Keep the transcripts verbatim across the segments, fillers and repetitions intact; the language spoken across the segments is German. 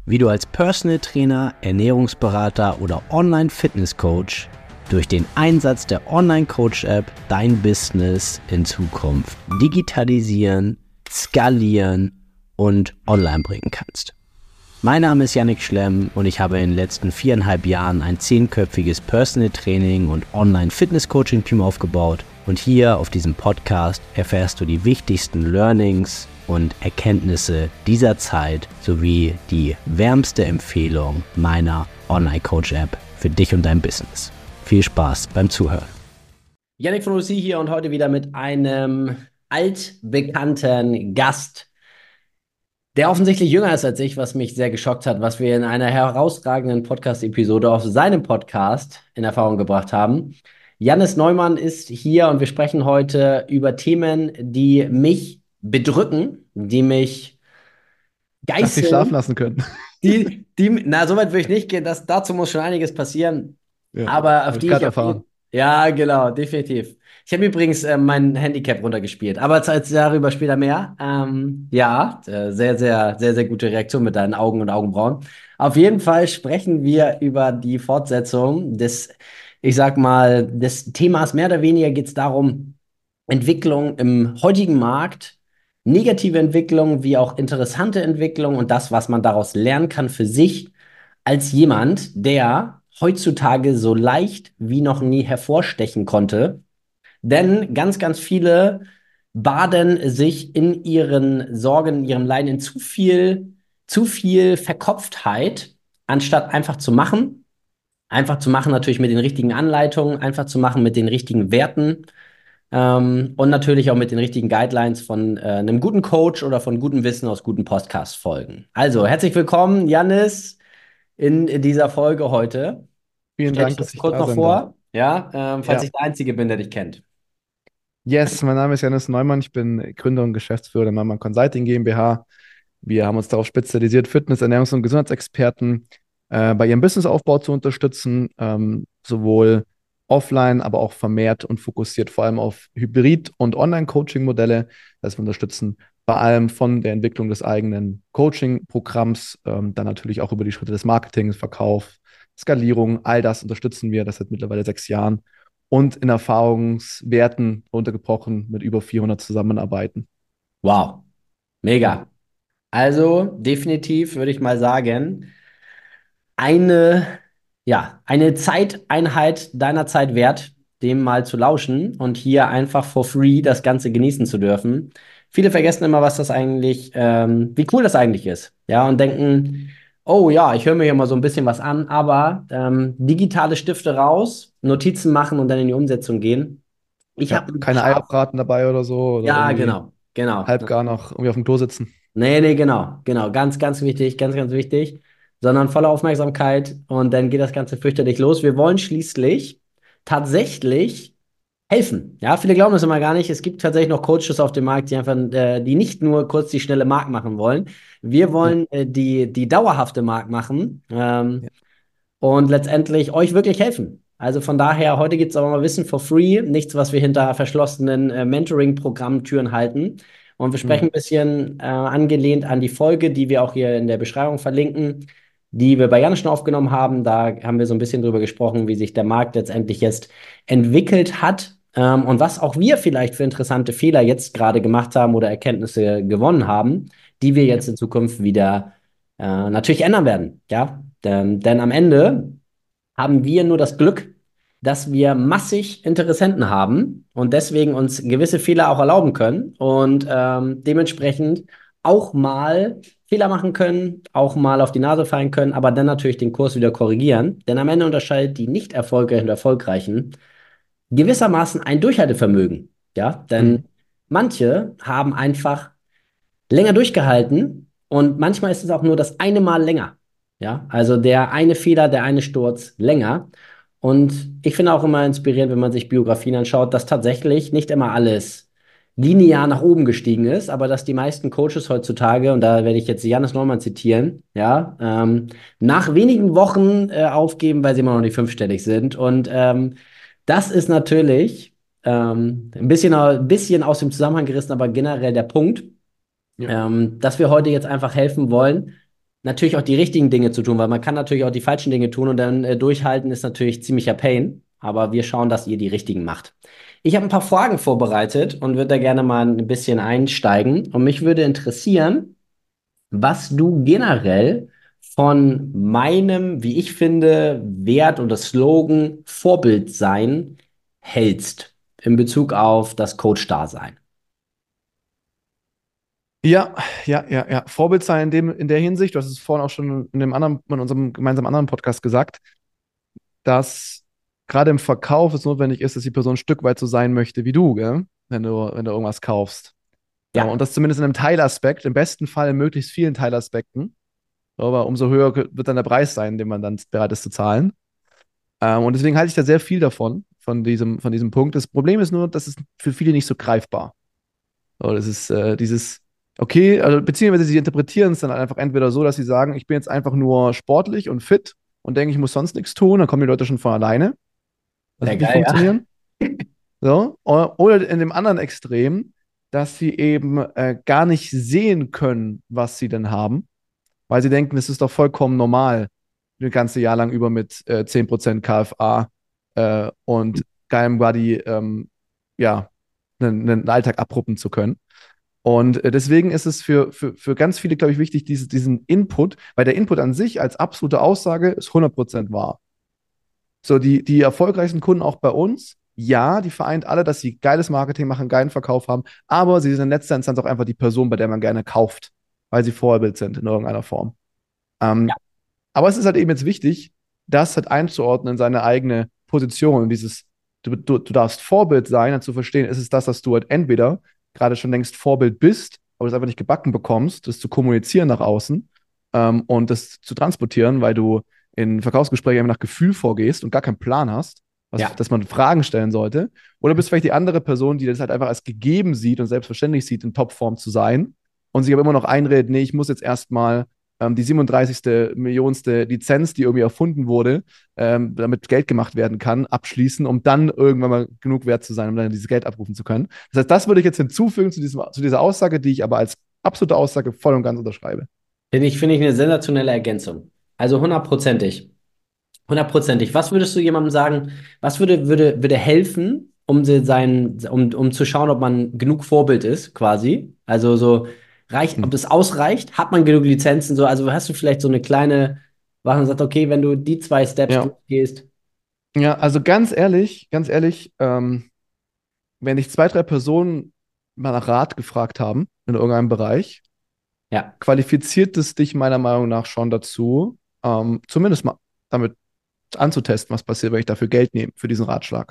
wie du als Personal Trainer, Ernährungsberater oder Online-Fitness-Coach durch den Einsatz der Online-Coach-App dein Business in Zukunft digitalisieren, skalieren und online bringen kannst. Mein Name ist Yannick Schlemm und ich habe in den letzten viereinhalb Jahren ein zehnköpfiges Personal Training und Online-Fitness-Coaching-Team aufgebaut. Und hier auf diesem Podcast erfährst du die wichtigsten Learnings und Erkenntnisse dieser Zeit sowie die wärmste Empfehlung meiner Online-Coach-App für dich und dein Business. Viel Spaß beim Zuhören. Yannick von O C hier und heute wieder mit einem altbekannten Gast, der offensichtlich jünger ist als ich, was mich sehr geschockt hat, was wir in einer herausragenden Podcast-Episode auf seinem Podcast in Erfahrung gebracht haben. Jannis Neumann ist hier und wir sprechen heute über Themen, die mich bedrücken, die mich geißeln. Dass sie schlafen lassen können. Die, die, na, so weit würde ich nicht gehen, das, dazu muss schon einiges passieren. Ja, aber auf hab die ich ich gerade auf jeden, erfahren. ja, genau, definitiv. Ich habe übrigens äh, mein Handicap runtergespielt, aber als, als darüber später mehr. Ähm, ja, äh, sehr, sehr, sehr, sehr gute Reaktion mit deinen Augen und Augenbrauen. Auf jeden Fall sprechen wir über die Fortsetzung des, ich sag mal, des Themas. Mehr oder weniger geht es darum, Entwicklung im heutigen Markt, negative Entwicklung wie auch interessante Entwicklung und das, was man daraus lernen kann für sich als jemand, der heutzutage so leicht wie noch nie hervorstechen konnte. Denn ganz, ganz viele baden sich in ihren Sorgen, in ihrem Leiden in zu viel, zu viel Verkopftheit, anstatt einfach zu machen. Einfach zu machen natürlich mit den richtigen Anleitungen, einfach zu machen mit den richtigen Werten. Ähm, und natürlich auch mit den richtigen Guidelines von äh, einem guten Coach oder von gutem Wissen aus guten Podcast-Folgen. Also, herzlich willkommen, Jannis, in dieser Folge heute. Vielen Stell dich Dank, jetzt dass ich kurz da noch sein darf. vor, ja, ähm, falls Ja. ich der Einzige bin, der dich kennt. Yes, mein Name ist Jannis Neumann. Ich bin Gründer und Geschäftsführer der Neumann Consulting GmbH. Wir haben uns darauf spezialisiert, Fitness-, Ernährungs- und Gesundheitsexperten äh, bei ihrem Businessaufbau zu unterstützen, ähm, sowohl offline, aber auch vermehrt und fokussiert vor allem auf Hybrid- und Online-Coaching-Modelle. Das heißt, wir unterstützen bei allem von der Entwicklung des eigenen Coaching-Programms, ähm, dann natürlich auch über die Schritte des Marketings, Verkauf, Skalierung, all das unterstützen wir. Das seit mittlerweile sechs Jahren und in Erfahrungswerten runtergebrochen mit über vierhundert Zusammenarbeiten. Wow, Ja. mega. Also, definitiv würde ich mal sagen, eine, ja, eine Zeiteinheit deiner Zeit wert, dem mal zu lauschen und hier einfach for free das Ganze genießen zu dürfen. Viele vergessen immer, was das eigentlich, ähm, wie cool das eigentlich ist. Ja, und denken, oh ja, ich höre mir hier mal so ein bisschen was an, aber ähm, digitale Stifte raus, Notizen machen und dann in die Umsetzung gehen. Ich Ja, habe ein keine paar, Eierbraten dabei oder so oder ja, irgendwie genau, genau. halb gar noch irgendwie auf dem Klo sitzen. Nee, nee, genau, genau. Ganz, ganz wichtig, ganz, ganz wichtig. Sondern volle Aufmerksamkeit und dann geht das Ganze fürchterlich los. Wir wollen schließlich tatsächlich helfen. Ja, viele glauben das immer gar nicht. Es gibt tatsächlich noch Coaches auf dem Markt, die einfach, äh, die nicht nur kurz die schnelle Mark machen wollen. Wir Ja, wollen äh, die, die dauerhafte Mark machen ähm, ja. und letztendlich euch wirklich helfen. Also von daher, heute gibt es aber mal Wissen for free, nichts, was wir hinter verschlossenen äh, Mentoring-Programmtüren halten. Und wir sprechen Mhm. ein bisschen äh, angelehnt an die Folge, die wir auch hier in der Beschreibung verlinken, die wir bei Janne schon aufgenommen haben. Da haben wir so ein bisschen drüber gesprochen, wie sich der Markt letztendlich jetzt entwickelt hat ähm, und was auch wir vielleicht für interessante Fehler jetzt gerade gemacht haben oder Erkenntnisse gewonnen haben, die wir Ja. jetzt in Zukunft wieder äh, natürlich ändern werden. Ja, denn, denn am Ende haben wir nur das Glück, dass wir massig Interessenten haben und deswegen uns gewisse Fehler auch erlauben können und ähm, dementsprechend auch mal Fehler machen können, auch mal auf die Nase fallen können, aber dann natürlich den Kurs wieder korrigieren. Denn am Ende unterscheidet die nicht erfolgreichen und erfolgreichen gewissermaßen ein Durchhaltevermögen. Ja, denn Mhm. manche haben einfach länger durchgehalten und manchmal ist es auch nur das eine Mal länger. Ja, also der eine Fehler, der eine Sturz länger. Und ich finde auch immer inspirierend, wenn man sich Biografien anschaut, dass tatsächlich nicht immer alles linear nach oben gestiegen ist, aber dass die meisten Coaches heutzutage, und da werde ich jetzt Jannis Neumann zitieren, ja, ähm, nach wenigen Wochen äh, aufgeben, weil sie immer noch nicht fünfstellig sind. Und ähm, das ist natürlich ähm, ein bisschen, ein bisschen aus dem Zusammenhang gerissen, aber generell der Punkt Ja. ähm, dass wir heute jetzt einfach helfen wollen, natürlich auch die richtigen Dinge zu tun, weil man kann natürlich auch die falschen Dinge tun und dann äh, durchhalten ist natürlich ziemlicher Pain. Aber wir schauen, dass ihr die richtigen macht. Ich habe ein paar Fragen vorbereitet und würde da gerne mal ein bisschen einsteigen. Und mich würde interessieren, was du generell von meinem, wie ich finde, Wert oder Slogan Vorbild sein hältst in Bezug auf das Coach-Dasein. Ja, ja, ja, ja. Vorbild sein in dem, in der Hinsicht, du hast es vorhin auch schon in dem anderen, in unserem gemeinsamen anderen Podcast gesagt, dass gerade im Verkauf es notwendig ist, dass die Person ein Stück weit so sein möchte wie du, gell? Wenn du, wenn du irgendwas kaufst. Ja, Ja, und das zumindest in einem Teilaspekt, im besten Fall in möglichst vielen Teilaspekten. Aber umso höher wird dann der Preis sein, den man dann bereit ist zu zahlen. Ähm, und deswegen halte ich da sehr viel davon, von diesem, von diesem Punkt. Das Problem ist nur, das ist für viele nicht so greifbar. So, das ist äh, dieses, okay, also, beziehungsweise sie interpretieren es dann einfach entweder so, dass sie sagen, ich bin jetzt einfach nur sportlich und fit und denke, ich muss sonst nichts tun, dann kommen die Leute schon von alleine. Das sehr wird nicht geil, ja. funktionieren. So. Oder in dem anderen Extrem, dass sie eben äh, gar nicht sehen können, was sie denn haben, weil sie denken, es ist doch vollkommen normal, ein ganzes Jahr lang über mit äh, zehn Prozent K F A äh, und geilem Buddy ähm, ja, einen, einen Alltag abruppen zu können. Und äh, deswegen ist es für, für, für ganz viele, glaube ich, wichtig, diese, diesen Input, weil der Input an sich als absolute Aussage ist hundert Prozent wahr. So, die, die erfolgreichsten Kunden auch bei uns, ja, die vereint alle, dass sie geiles Marketing machen, geilen Verkauf haben, aber sie sind in letzter Instanz auch einfach die Person, bei der man gerne kauft, weil sie Vorbild sind in irgendeiner Form. Ähm, aber es ist halt eben jetzt wichtig, das halt einzuordnen in seine eigene Position und dieses, du, du, du darfst Vorbild sein, dann zu verstehen, ist es das, dass du halt entweder gerade schon längst Vorbild bist, aber das einfach nicht gebacken bekommst, das zu kommunizieren nach außen ähm, und das zu transportieren, weil du in Verkaufsgesprächen einfach nach Gefühl vorgehst und gar keinen Plan hast, was, Ja. dass man Fragen stellen sollte. Oder bist vielleicht die andere Person, die das halt einfach als gegeben sieht und selbstverständlich sieht, in Topform zu sein und sich aber immer noch einredet, nee, ich muss jetzt erstmal ähm, die siebenunddreißigste Millionste Lizenz, die irgendwie erfunden wurde, ähm, damit Geld gemacht werden kann, abschließen, um dann irgendwann mal genug wert zu sein, um dann dieses Geld abrufen zu können. Das heißt, das würde ich jetzt hinzufügen zu, diesem, zu dieser Aussage, die ich aber als absolute Aussage voll und ganz unterschreibe. Finde ich, finde ich eine sensationelle Ergänzung. Also hundertprozentig. Hundertprozentig. Was würdest du jemandem sagen, was würde, würde, würde helfen, um, sie sein, um, um zu schauen, ob man genug Vorbild ist, quasi? Also so reicht, Hm. ob das ausreicht? Hat man genug Lizenzen? So, also hast du vielleicht so eine kleine, was man sagt, okay, wenn du die zwei Steps Ja. durchgehst. Ja, also ganz ehrlich, ganz ehrlich, ähm, wenn dich zwei, drei Personen mal nach Rat gefragt haben in irgendeinem Bereich, Ja, qualifiziert es dich meiner Meinung nach schon dazu, ähm, zumindest mal damit anzutesten, was passiert, wenn ich dafür Geld nehme, für diesen Ratschlag.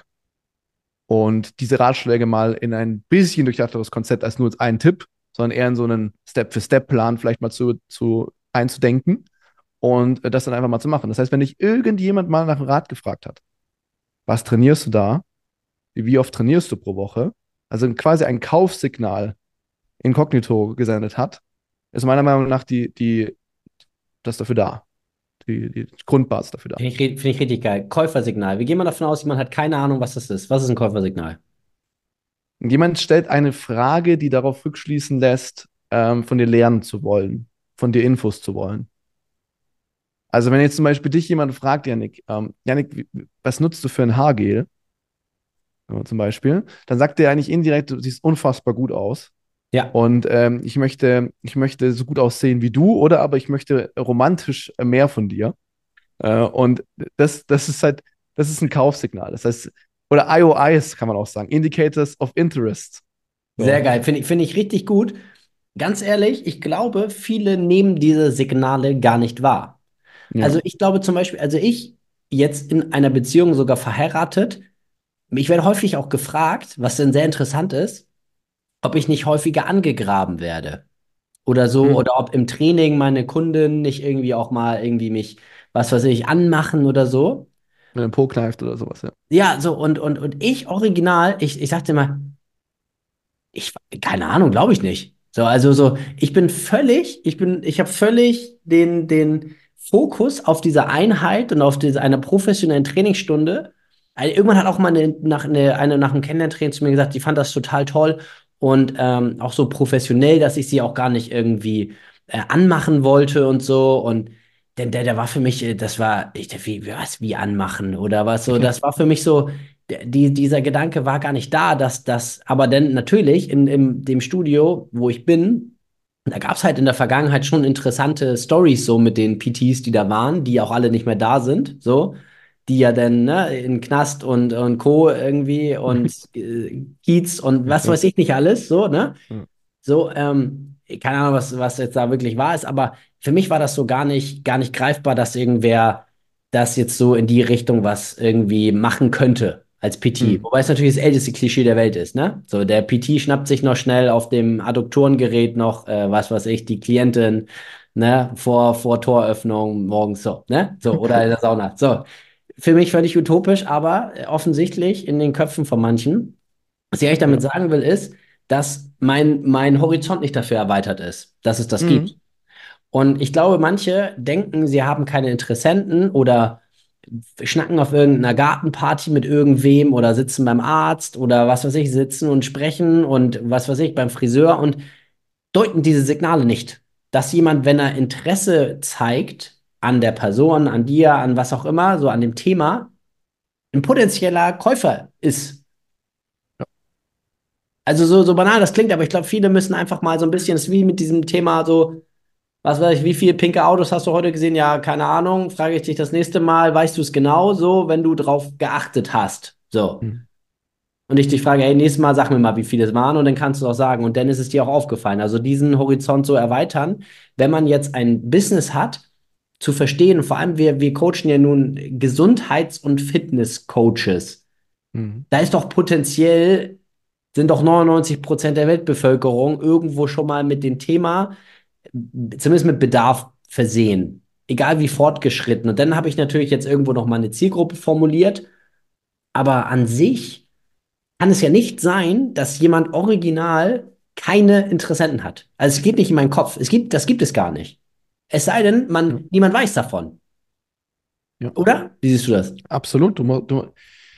Und diese Ratschläge mal in ein bisschen durchdachteres Konzept als nur als einen Tipp, sondern eher in so einen Step-für-Step-Plan vielleicht mal zu, zu einzudenken und äh, das dann einfach mal zu machen. Das heißt, wenn dich irgendjemand mal nach einem Rat gefragt hat, was trainierst du da? Wie oft trainierst du pro Woche? Also quasi ein Kaufsignal inkognito gesendet hat, ist meiner Meinung nach die, die, das dafür da. Die, die Grundbasis dafür da. finde ich, ri- finde ich richtig geil. Käufersignal. Wir gehen mal davon aus, jemand hat keine Ahnung, was das ist. Was ist ein Käufersignal? Jemand stellt eine Frage, die darauf rückschließen lässt, ähm, von dir lernen zu wollen, von dir Infos zu wollen. Also wenn jetzt zum Beispiel dich jemand fragt, Janik, ähm, Janik, wie- was nutzt du für ein Haargel? Ja, zum Beispiel, dann sagt der eigentlich indirekt, du siehst unfassbar gut aus. Ja. Und ähm, ich möchte, ich möchte so gut aussehen wie du, oder aber ich möchte romantisch mehr von dir. Äh, und das, das ist halt, das ist ein Kaufsignal. Das heißt, oder I O Is kann man auch sagen, Indicators of Interest. Sehr So. geil. Finde ich, finde ich richtig gut. Ganz ehrlich, ich glaube, viele nehmen diese Signale gar nicht wahr. Ja. Also ich glaube zum Beispiel, also ich jetzt in einer Beziehung sogar verheiratet, ich werde häufig auch gefragt, was denn sehr interessant ist, ob ich nicht häufiger angegraben werde oder so, Hm. oder ob im Training meine Kunden nicht irgendwie auch mal irgendwie mich, was weiß ich, anmachen oder so. Wenn er einen Po kneift oder sowas, ja. Ja, so und, und, und ich original, ich, ich sagte immer, ich, keine Ahnung, glaube ich nicht. So, also so, ich bin völlig, ich bin, ich habe völlig den, den Fokus auf diese Einheit und auf diese eine professionellen Trainingsstunde. Also irgendwann hat auch mal eine, nach, eine, eine nach dem Kennenlerntraining zu mir gesagt, die fand das total toll und ähm, auch so professionell, dass ich sie auch gar nicht irgendwie äh, anmachen wollte und so. Und der, der, der war für mich, äh, das war, ich dachte, wie, was, wie anmachen oder was so, das war für mich so, der- die, dieser Gedanke war gar nicht da, dass das, aber dann natürlich in, in dem Studio, wo ich bin, da gab es halt in der Vergangenheit schon interessante Stories so mit den P Ts, die da waren, die auch alle nicht mehr da sind, so, die ja dann ne, in Knast und, und Co. irgendwie und äh, Kiez und was Okay. weiß ich nicht alles, so, ne? Ja. So, ähm, keine Ahnung, was, was jetzt da wirklich wahr ist, aber für mich war das so gar nicht, gar nicht greifbar, dass irgendwer das jetzt so in die Richtung was irgendwie machen könnte als P T. Mhm. Wobei es natürlich das älteste Klischee der Welt ist, ne? So, der P T schnappt sich noch schnell auf dem Adduktorengerät noch, äh, was weiß ich, die Klientin, ne, vor, vor Toröffnung morgens so, ne? So, oder in der Sauna. So, für mich völlig utopisch, aber äh, offensichtlich in den Köpfen von manchen. Was ich eigentlich damit Ja. sagen will, ist, dass mein, mein Horizont nicht dafür erweitert ist, dass es das gibt. Mhm. Und ich glaube, manche denken, sie haben keine Interessenten oder schnacken auf irgendeiner Gartenparty mit irgendwem oder sitzen beim Arzt oder was weiß ich, sitzen und sprechen und was weiß ich, beim Friseur und deuten diese Signale nicht. Dass jemand, wenn er Interesse zeigt an der Person, an dir, an was auch immer, so an dem Thema, ein potenzieller Käufer ist. Also so, so banal das klingt, aber ich glaube, viele müssen einfach mal so ein bisschen, das ist wie mit diesem Thema so, was weiß ich, wie viele pinke Autos hast du heute gesehen? Ja, keine Ahnung, frage ich dich das nächste Mal, weißt du es genau so, wenn du drauf geachtet hast. So. Mhm. Und ich dich frage, hey, nächstes Mal sag mir mal, wie viele es waren und dann kannst du auch sagen. Und dann ist es dir auch aufgefallen. Also diesen Horizont so erweitern, wenn man jetzt ein Business hat, zu verstehen, vor allem wir, wir coachen ja nun Gesundheits- und Fitness-Coaches. Mhm. Da ist doch potenziell sind doch neunundneunzig Prozent der Weltbevölkerung irgendwo schon mal mit dem Thema, zumindest mit Bedarf versehen. Egal wie fortgeschritten. Und dann habe ich natürlich jetzt irgendwo noch mal eine Zielgruppe formuliert. Aber an sich kann es ja nicht sein, dass jemand original keine Interessenten hat. Also es geht nicht in meinen Kopf. Es gibt, das gibt es gar nicht. Es sei denn, Ja. man, niemand weiß davon. Ja. Oder? Wie siehst du das? Absolut. Du, mu- du,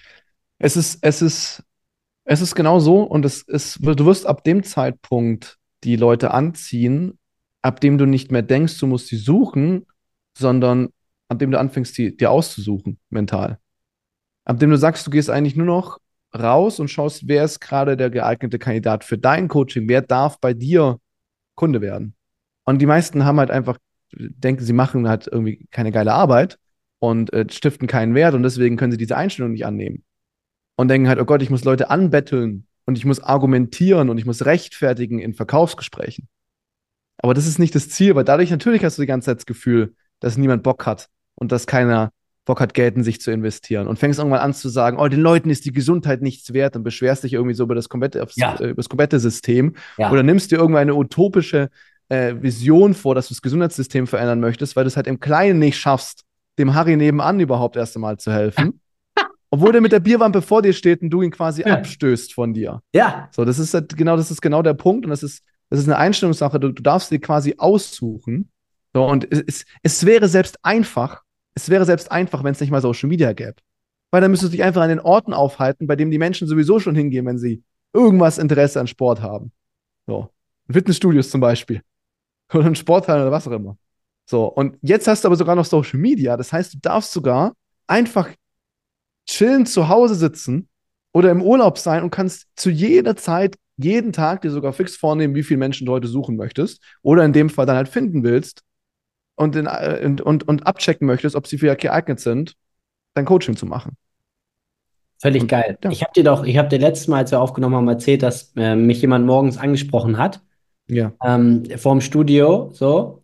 es ist, es ist, es ist genau so und es ist, du wirst ab dem Zeitpunkt die Leute anziehen, ab dem du nicht mehr denkst, du musst sie suchen, sondern ab dem du anfängst, die dir auszusuchen, mental. Ab dem du sagst, du gehst eigentlich nur noch raus und schaust, wer ist gerade der geeignete Kandidat für dein Coaching, wer darf bei dir Kunde werden. Und die meisten haben halt einfach, denken, sie machen halt irgendwie keine geile Arbeit und äh, stiften keinen Wert und deswegen können sie diese Einstellung nicht annehmen. Und denken halt, oh Gott, ich muss Leute anbetteln und ich muss argumentieren und ich muss rechtfertigen in Verkaufsgesprächen. Aber das ist nicht das Ziel, weil dadurch natürlich hast du die ganze Zeit das Gefühl, dass niemand Bock hat und dass keiner Bock hat, Geld in sich zu investieren. Und fängst irgendwann an zu sagen, oh, den Leuten ist die Gesundheit nichts wert und beschwerst dich irgendwie so über das komplette, Ja, über das komplette System. Oder ja. nimmst dir irgendwann eine utopische äh, Vision vor, dass du das Gesundheitssystem verändern möchtest, weil du es halt im Kleinen nicht schaffst, dem Harry nebenan überhaupt erst einmal zu helfen. Obwohl der mit der Bierwampe vor dir steht und du ihn quasi Ja. abstößt von dir. Ja. So, das ist halt genau, das ist genau der Punkt und das ist, das ist eine Einstellungssache. Du, du darfst dir quasi aussuchen. So, und es, es, es wäre selbst einfach, es wäre selbst einfach, wenn es nicht mal Social Media gäbe. Weil dann müsstest du dich einfach an den Orten aufhalten, bei denen die Menschen sowieso schon hingehen, wenn sie irgendwas Interesse an Sport haben. So. In Fitnessstudios zum Beispiel. Oder in Sporthallen oder was auch immer. So, und jetzt hast du aber sogar noch Social Media. Das heißt, du darfst sogar einfach chillend zu Hause sitzen oder im Urlaub sein und kannst zu jeder Zeit, jeden Tag dir sogar fix vornehmen, wie viele Menschen du heute suchen möchtest. Oder in dem Fall dann halt finden willst und, in, und, und, und abchecken möchtest, ob sie für geeignet sind, dein Coaching zu machen. Völlig Und geil. ja, Ich habe dir doch, ich habe dir letztes Mal, als wir aufgenommen haben, erzählt, dass äh, mich jemand morgens angesprochen hat, ja. ähm, vorm Studio, so,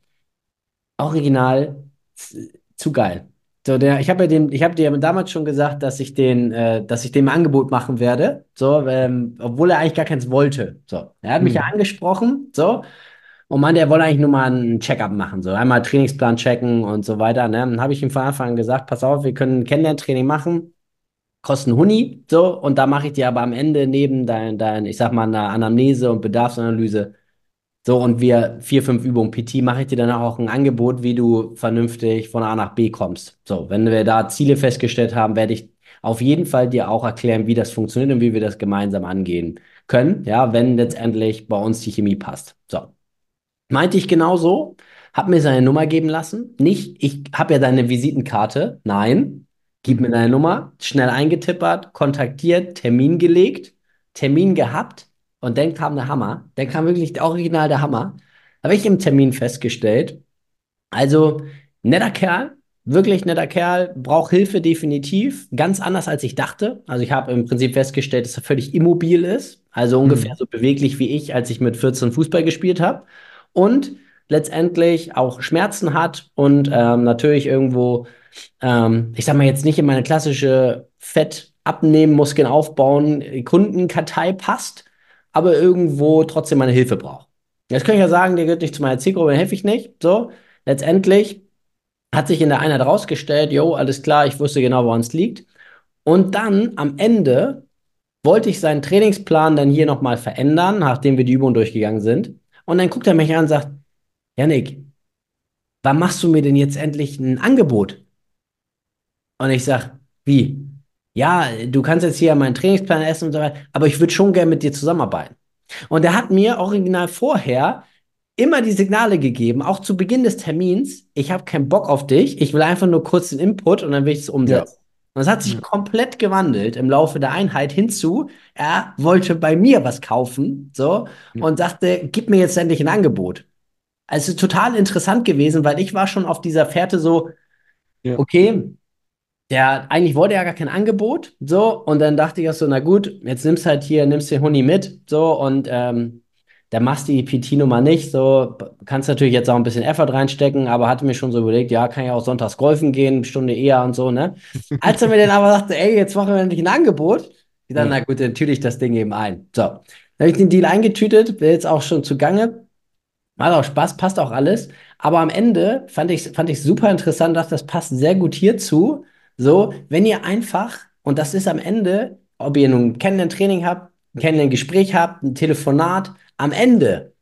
original, z- zu geil. So, der, ich habe ja den, ich habe dir ja damals schon gesagt, dass ich den, äh, dass ich dem ein Angebot machen werde, so, ähm, obwohl er eigentlich gar keins wollte. So, er hat mich ja Hm. angesprochen, so, und meinte, er wolle eigentlich nur mal einen Check-up machen, so, einmal Trainingsplan checken und so weiter, ne? Dann habe ich ihm von Anfang an gesagt, pass auf, wir können ein Kennenlerntraining machen, kosten Huni, so, und da mache ich dir aber am Ende neben dein, dein, ich sag mal, einer Anamnese und Bedarfsanalyse, so, und wir vier, fünf Übungen P T, mache ich dir dann auch ein Angebot, wie du vernünftig von A nach B kommst. So, wenn wir da Ziele festgestellt haben, werde ich auf jeden Fall dir auch erklären, wie das funktioniert und wie wir das gemeinsam angehen können, ja, wenn letztendlich bei uns die Chemie passt. So. Meinte ich genauso, hab mir seine Nummer geben lassen. Nicht, ich habe ja deine Visitenkarte. Nein, gib mir Mhm. deine Nummer. Schnell eingetippert, kontaktiert, Termin gelegt, Termin gehabt und dann kam der Hammer. Dann kam wirklich original der Hammer. Habe ich im Termin festgestellt. Also, netter Kerl, wirklich netter Kerl, braucht Hilfe definitiv. Ganz anders als ich dachte. Also, ich habe im Prinzip festgestellt, dass er völlig immobil ist. Also ungefähr Mhm. so beweglich wie ich, als ich mit vierzehn Fußball gespielt habe. Und letztendlich auch Schmerzen hat und ähm, natürlich irgendwo, ähm, ich sag mal jetzt nicht in meine klassische Fett abnehmen, Muskeln aufbauen, Kundenkartei passt, aber irgendwo trotzdem meine Hilfe braucht. Jetzt kann ich ja sagen, der gehört nicht zu meiner Zielgruppe, dann helfe ich nicht. So, letztendlich hat sich in der Einheit rausgestellt, jo, alles klar, ich wusste genau, woran es liegt. Und dann am Ende wollte ich seinen Trainingsplan dann hier nochmal verändern, nachdem wir die Übung durchgegangen sind. Und dann guckt er mich an und sagt, Janik, wann machst du mir denn jetzt endlich ein Angebot? Und ich sag, wie? Ja, du kannst jetzt hier meinen Trainingsplan essen und so weiter, aber ich würde schon gerne mit dir zusammenarbeiten. Und er hat mir original vorher immer die Signale gegeben, auch zu Beginn des Termins, ich habe keinen Bock auf dich, ich will einfach nur kurz den Input und dann will ich es Ja. umsetzen. Und es hat sich Ja. komplett gewandelt im Laufe der Einheit hinzu, er wollte bei mir was kaufen, so, Ja. und sagte, gib mir jetzt endlich ein Angebot. Also total interessant gewesen, weil ich war schon auf dieser Fährte so, Ja. okay, der, eigentlich wollte er gar kein Angebot, so, und dann dachte ich auch so, na gut, jetzt nimmst halt hier, nimmst den Huni mit, so, und ähm, dann machst die P T-Nummer nicht, so, kannst natürlich jetzt auch ein bisschen Effort reinstecken, aber hatte mir schon so überlegt, ja, kann ja auch sonntags golfen gehen, eine Stunde eher und so, ne? Als er mir dann aber sagte, ey, jetzt machen wir endlich ein Angebot, ich dachte, Ja. na gut, dann tüte ich das Ding eben ein. So, dann habe ich den Deal eingetütet, bin jetzt auch schon zugange. Macht auch Spaß, passt auch alles. Aber am Ende fand ich fand ich super interessant, dass das passt sehr gut hierzu. So, wenn ihr einfach, und das ist am Ende, ob ihr nun ein Kennenlern-Training habt, ein Kennenlern-Gespräch habt, ein Telefonat, am Ende,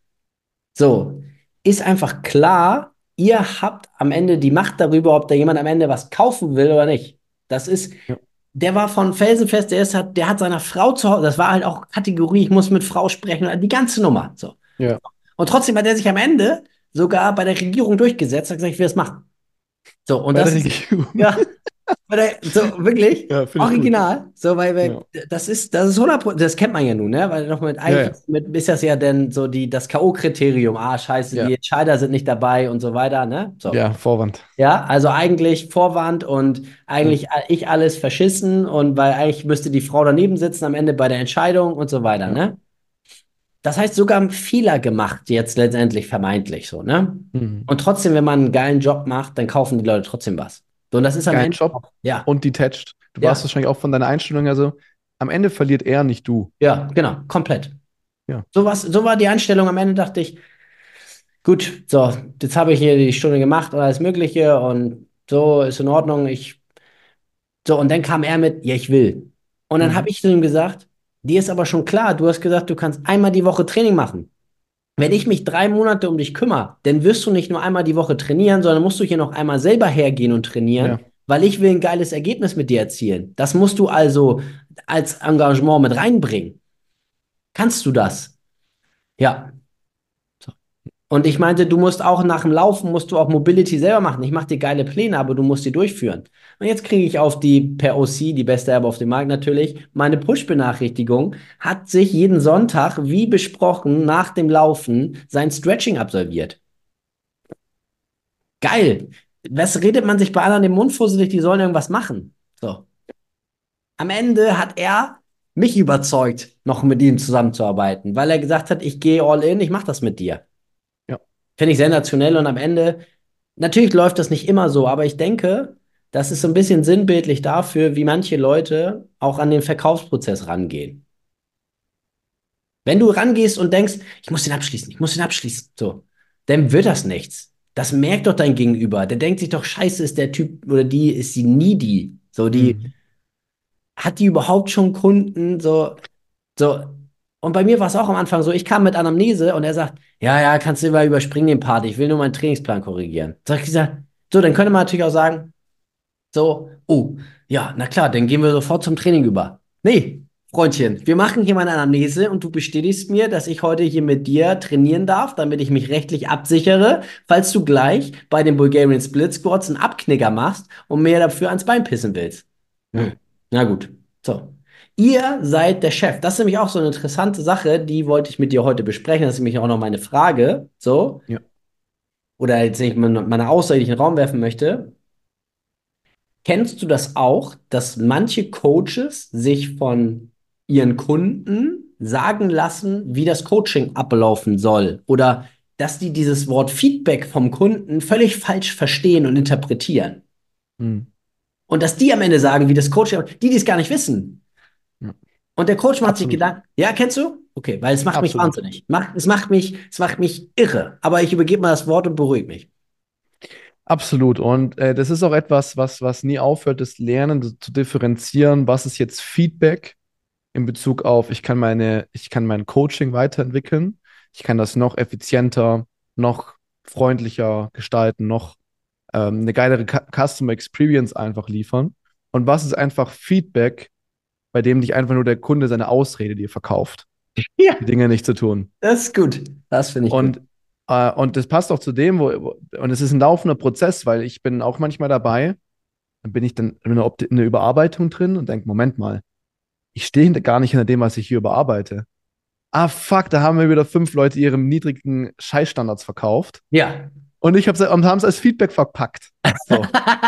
so, ist einfach klar, ihr habt am Ende die Macht darüber, ob da jemand am Ende was kaufen will oder nicht. Das ist, Ja. der war von felsenfest, der ist, hat, der hat seiner Frau zu Hause, das war halt auch Kategorie, ich muss mit Frau sprechen, die ganze Nummer. So. Ja. Und trotzdem hat er sich am Ende sogar bei der Regierung durchgesetzt und gesagt, ich will das machen. So, und Bei der das ist, Regierung. ja, bei der, so wirklich, Ja, finde ich gut. original. So, weil, weil Ja. das ist, das ist hundert Prozent, das kennt man ja nun, ne? Weil noch mit, Ja, eigentlich ja. ist, mit, ist das ja dann so die, das K O-Kriterium, ah, scheiße, Ja. die Entscheider sind nicht dabei und so weiter, ne? So. Ja, Vorwand. Ja, also eigentlich Vorwand und Ja. eigentlich ich alles verschissen und weil eigentlich müsste die Frau daneben sitzen am Ende bei der Entscheidung und so weiter, Ja. ne? Das heißt, sogar einen Fehler gemacht, jetzt letztendlich vermeintlich so, ne? Mhm. Und trotzdem, wenn man einen geilen Job macht, dann kaufen die Leute trotzdem was. So, und das ist am Geilen Ende Job auch, ja, und detached. Du warst ja, wahrscheinlich auch von deiner Einstellung, also am Ende verliert er, nicht du. ja, genau, komplett. Ja. So was, so war die Einstellung. Am Ende dachte ich, gut, so, jetzt habe ich hier die Stunde gemacht und alles Mögliche und so ist in Ordnung. Ich, so, und dann kam er mit, ja, ich will. Und dann habe Mhm. ich zu ihm gesagt, dir ist aber schon klar, du hast gesagt, du kannst einmal die Woche Training machen. Wenn ich mich drei Monate um dich kümmere, dann wirst du nicht nur einmal die Woche trainieren, sondern musst du hier noch einmal selber hergehen und trainieren, Ja. weil ich will ein geiles Ergebnis mit dir erzielen. Das musst du also als Engagement mit reinbringen. Kannst du das? Ja. Und ich meinte, du musst auch nach dem Laufen, musst du auch Mobility selber machen. Ich mache dir geile Pläne, aber du musst die durchführen. Und jetzt kriege ich auf die, per O C, die beste App auf dem Markt natürlich, meine Push-Benachrichtigung, hat sich jeden Sonntag, wie besprochen, nach dem Laufen sein Stretching absolviert. Geil. Was redet man sich bei anderen den Mund fusselig, die sollen irgendwas machen? So. Am Ende hat er mich überzeugt, noch mit ihm zusammenzuarbeiten, weil er gesagt hat, ich gehe all in, ich mache das mit dir. Ja. Finde ich sensationell und am Ende, natürlich läuft das nicht immer so, aber ich denke, das ist so ein bisschen sinnbildlich dafür, wie manche Leute auch an den Verkaufsprozess rangehen. Wenn du rangehst und denkst, ich muss den abschließen, ich muss den abschließen, so, dann wird das nichts. Das merkt doch dein Gegenüber. Der denkt sich doch, scheiße, ist der Typ oder die, ist die needy. So, die, Mhm. hat die überhaupt schon Kunden? So, so. Und bei mir war es auch am Anfang so, ich kam mit Anamnese und er sagt, ja, ja, kannst du mal überspringen den Part, ich will nur meinen Trainingsplan korrigieren. Sag ich gesagt, so, dann könnte man natürlich auch sagen, so, oh, ja, na klar, dann gehen wir sofort zum Training über. Nee, Freundchen, wir machen hier mal eine Anamnese und du bestätigst mir, dass ich heute hier mit dir trainieren darf, damit ich mich rechtlich absichere, falls du gleich bei den Bulgarian Split Squats einen Abknicker machst und mir dafür ans Bein pissen willst. Ja, Hm. Na gut. So. Ihr seid der Chef. Das ist nämlich auch so eine interessante Sache, die wollte ich mit dir heute besprechen. Das ist nämlich auch noch meine Frage. So. ja. Oder jetzt, wenn ich meine meine Aussage, die ich in den Raum werfen möchte. Kennst du das auch, dass manche Coaches sich von ihren Kunden sagen lassen, wie das Coaching ablaufen soll? Oder dass die dieses Wort Feedback vom Kunden völlig falsch verstehen und interpretieren? Hm. Und dass die am Ende sagen, wie das Coaching, die, die es gar nicht wissen. Ja. Und der Coach macht sich Absolut. Gedanken. Ja, kennst du? Okay, weil es macht mich Absolut. wahnsinnig. Macht, es macht mich, es macht mich irre. Aber ich übergebe mal das Wort und beruhige mich. Absolut. Und äh, das ist auch etwas, was, was nie aufhört, das Lernen zu, zu differenzieren, was ist jetzt Feedback in Bezug auf, ich kann meine, ich kann mein Coaching weiterentwickeln, ich kann das noch effizienter, noch freundlicher gestalten, noch ähm, eine geilere Cu- Customer Experience einfach liefern. Und was ist einfach Feedback, bei dem dich einfach nur der Kunde seine Ausrede dir verkauft, Ja, die Dinge nicht zu tun. das ist gut. Das finde ich gut. Und, äh, und das passt auch zu dem, wo, wo, und es ist ein laufender Prozess, weil ich bin auch manchmal dabei, dann bin ich dann in einer, Opti- in einer Überarbeitung drin und denke, Moment mal, ich stehe hinter- gar nicht hinter dem, was ich hier überarbeite. Ah, fuck, da haben wir wieder fünf Leute ihre niedrigen Scheißstandards verkauft. Ja. Und ich hab's, und haben es als Feedback verpackt. So,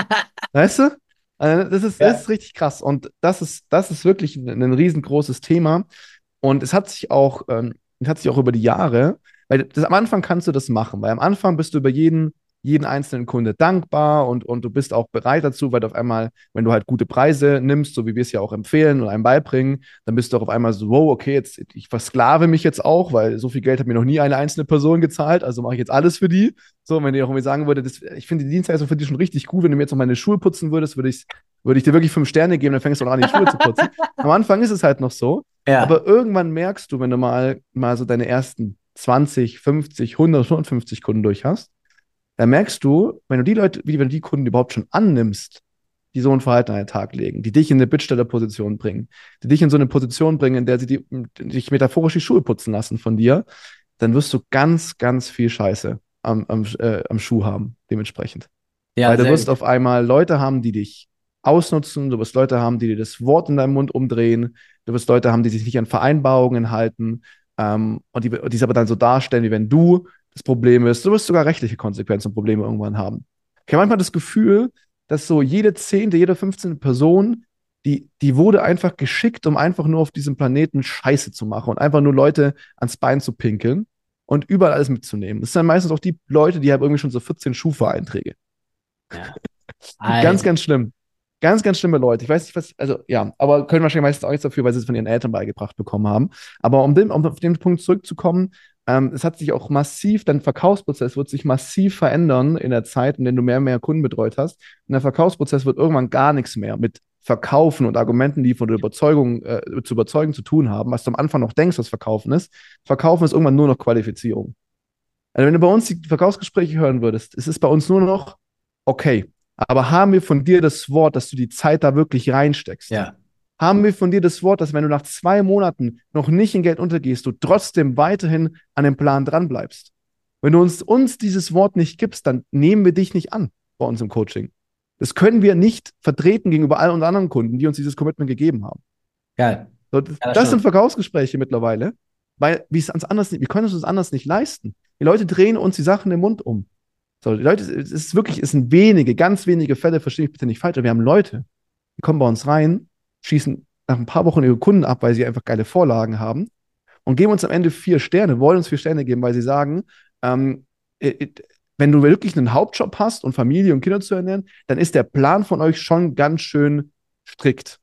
weißt du? Also das ist, das Ja. ist richtig krass. Und das ist, das ist wirklich ein, ein riesengroßes Thema. Und es hat sich auch, ähm, es hat sich auch über die Jahre, weil das, am Anfang kannst du das machen, weil am Anfang bist du über jeden, jeden einzelnen Kunde dankbar und, und du bist auch bereit dazu, weil du auf einmal, wenn du halt gute Preise nimmst, so wie wir es ja auch empfehlen und einem beibringen, dann bist du auch auf einmal so, wow, okay, jetzt, ich versklave mich jetzt auch, weil so viel Geld hat mir noch nie eine einzelne Person gezahlt, also mache ich jetzt alles für die. So, wenn ihr auch irgendwie sagen würde, das, ich finde die Dienstleistung für dich schon richtig gut, wenn du mir jetzt noch meine Schuhe putzen würdest, würde ich, würde ich dir wirklich fünf Sterne geben, dann fängst du auch an, die Schuhe zu putzen. Am Anfang ist es halt noch so, Ja. aber irgendwann merkst du, wenn du mal, mal so deine ersten zwanzig, fünfzig, hundert, hundertfünfzig Kunden durch hast, dann merkst du, wenn du die Leute, wie wenn du die Kunden überhaupt schon annimmst, die so ein Verhalten an den Tag legen, die dich in eine Bittstellerposition bringen, die dich in so eine Position bringen, in der sie die, dich metaphorisch die Schuhe putzen lassen von dir, dann wirst du ganz, ganz viel Scheiße am, am, äh, am Schuh haben, dementsprechend. Ja, Weil du sehr wirst gut. auf einmal Leute haben, die dich ausnutzen, du wirst Leute haben, die dir das Wort in deinem Mund umdrehen, du wirst Leute haben, die sich nicht an Vereinbarungen halten ähm, und die, die es aber dann so darstellen, wie wenn du das Problem bist. Du wirst sogar rechtliche Konsequenzen und Probleme irgendwann haben. Ich habe manchmal das Gefühl, dass so jede zehnte, jede fünfzehnte Person, die, die wurde einfach geschickt, um einfach nur auf diesem Planeten Scheiße zu machen und einfach nur Leute ans Bein zu pinkeln und überall alles mitzunehmen. Das sind dann meistens auch die Leute, die haben irgendwie schon so vierzehn Schufa-Einträge. Ja. Ganz, Alter. ganz schlimm. Ganz, ganz schlimme Leute. Ich weiß nicht, was, also ja, aber können wahrscheinlich meistens auch nichts dafür, weil sie es von ihren Eltern beigebracht bekommen haben. Aber um, den, um auf den Punkt zurückzukommen, ähm, es hat sich auch massiv, dein Verkaufsprozess wird sich massiv verändern in der Zeit, in der du mehr und mehr Kunden betreut hast. Und der Verkaufsprozess wird irgendwann gar nichts mehr mit Verkaufen und Argumenten liefern oder Überzeugung, äh, zu überzeugen zu tun haben, was du am Anfang noch denkst, was Verkaufen ist. Verkaufen ist irgendwann nur noch Qualifizierung. Also wenn du bei uns die Verkaufsgespräche hören würdest, es ist bei uns nur noch, okay, aber haben wir von dir das Wort, dass du die Zeit da wirklich reinsteckst? Ja. Haben wir von dir das Wort, dass wenn du nach zwei Monaten noch nicht in Geld untergehst, du trotzdem weiterhin an dem Plan dranbleibst? Wenn du uns, uns dieses Wort nicht gibst, dann nehmen wir dich nicht an bei uns im Coaching. Das können wir nicht vertreten gegenüber all unseren anderen Kunden, die uns dieses Commitment gegeben haben. Geil. So, das, Ja, das das sind stimmt. Verkaufsgespräche mittlerweile, weil wir es uns anders, wir können es uns anders nicht leisten. Die Leute drehen uns die Sachen im Mund um. So, die Leute, es ist wirklich, es sind wenige, ganz wenige Fälle, verstehe ich bitte nicht falsch, aber wir haben Leute, die kommen bei uns rein, schießen nach ein paar Wochen ihre Kunden ab, weil sie einfach geile Vorlagen haben und geben uns am Ende vier Sterne, wollen uns vier Sterne geben, weil sie sagen, ähm, äh, wenn du wirklich einen Hauptjob hast und Familie und Kinder zu ernähren, dann ist der Plan von euch schon ganz schön strikt.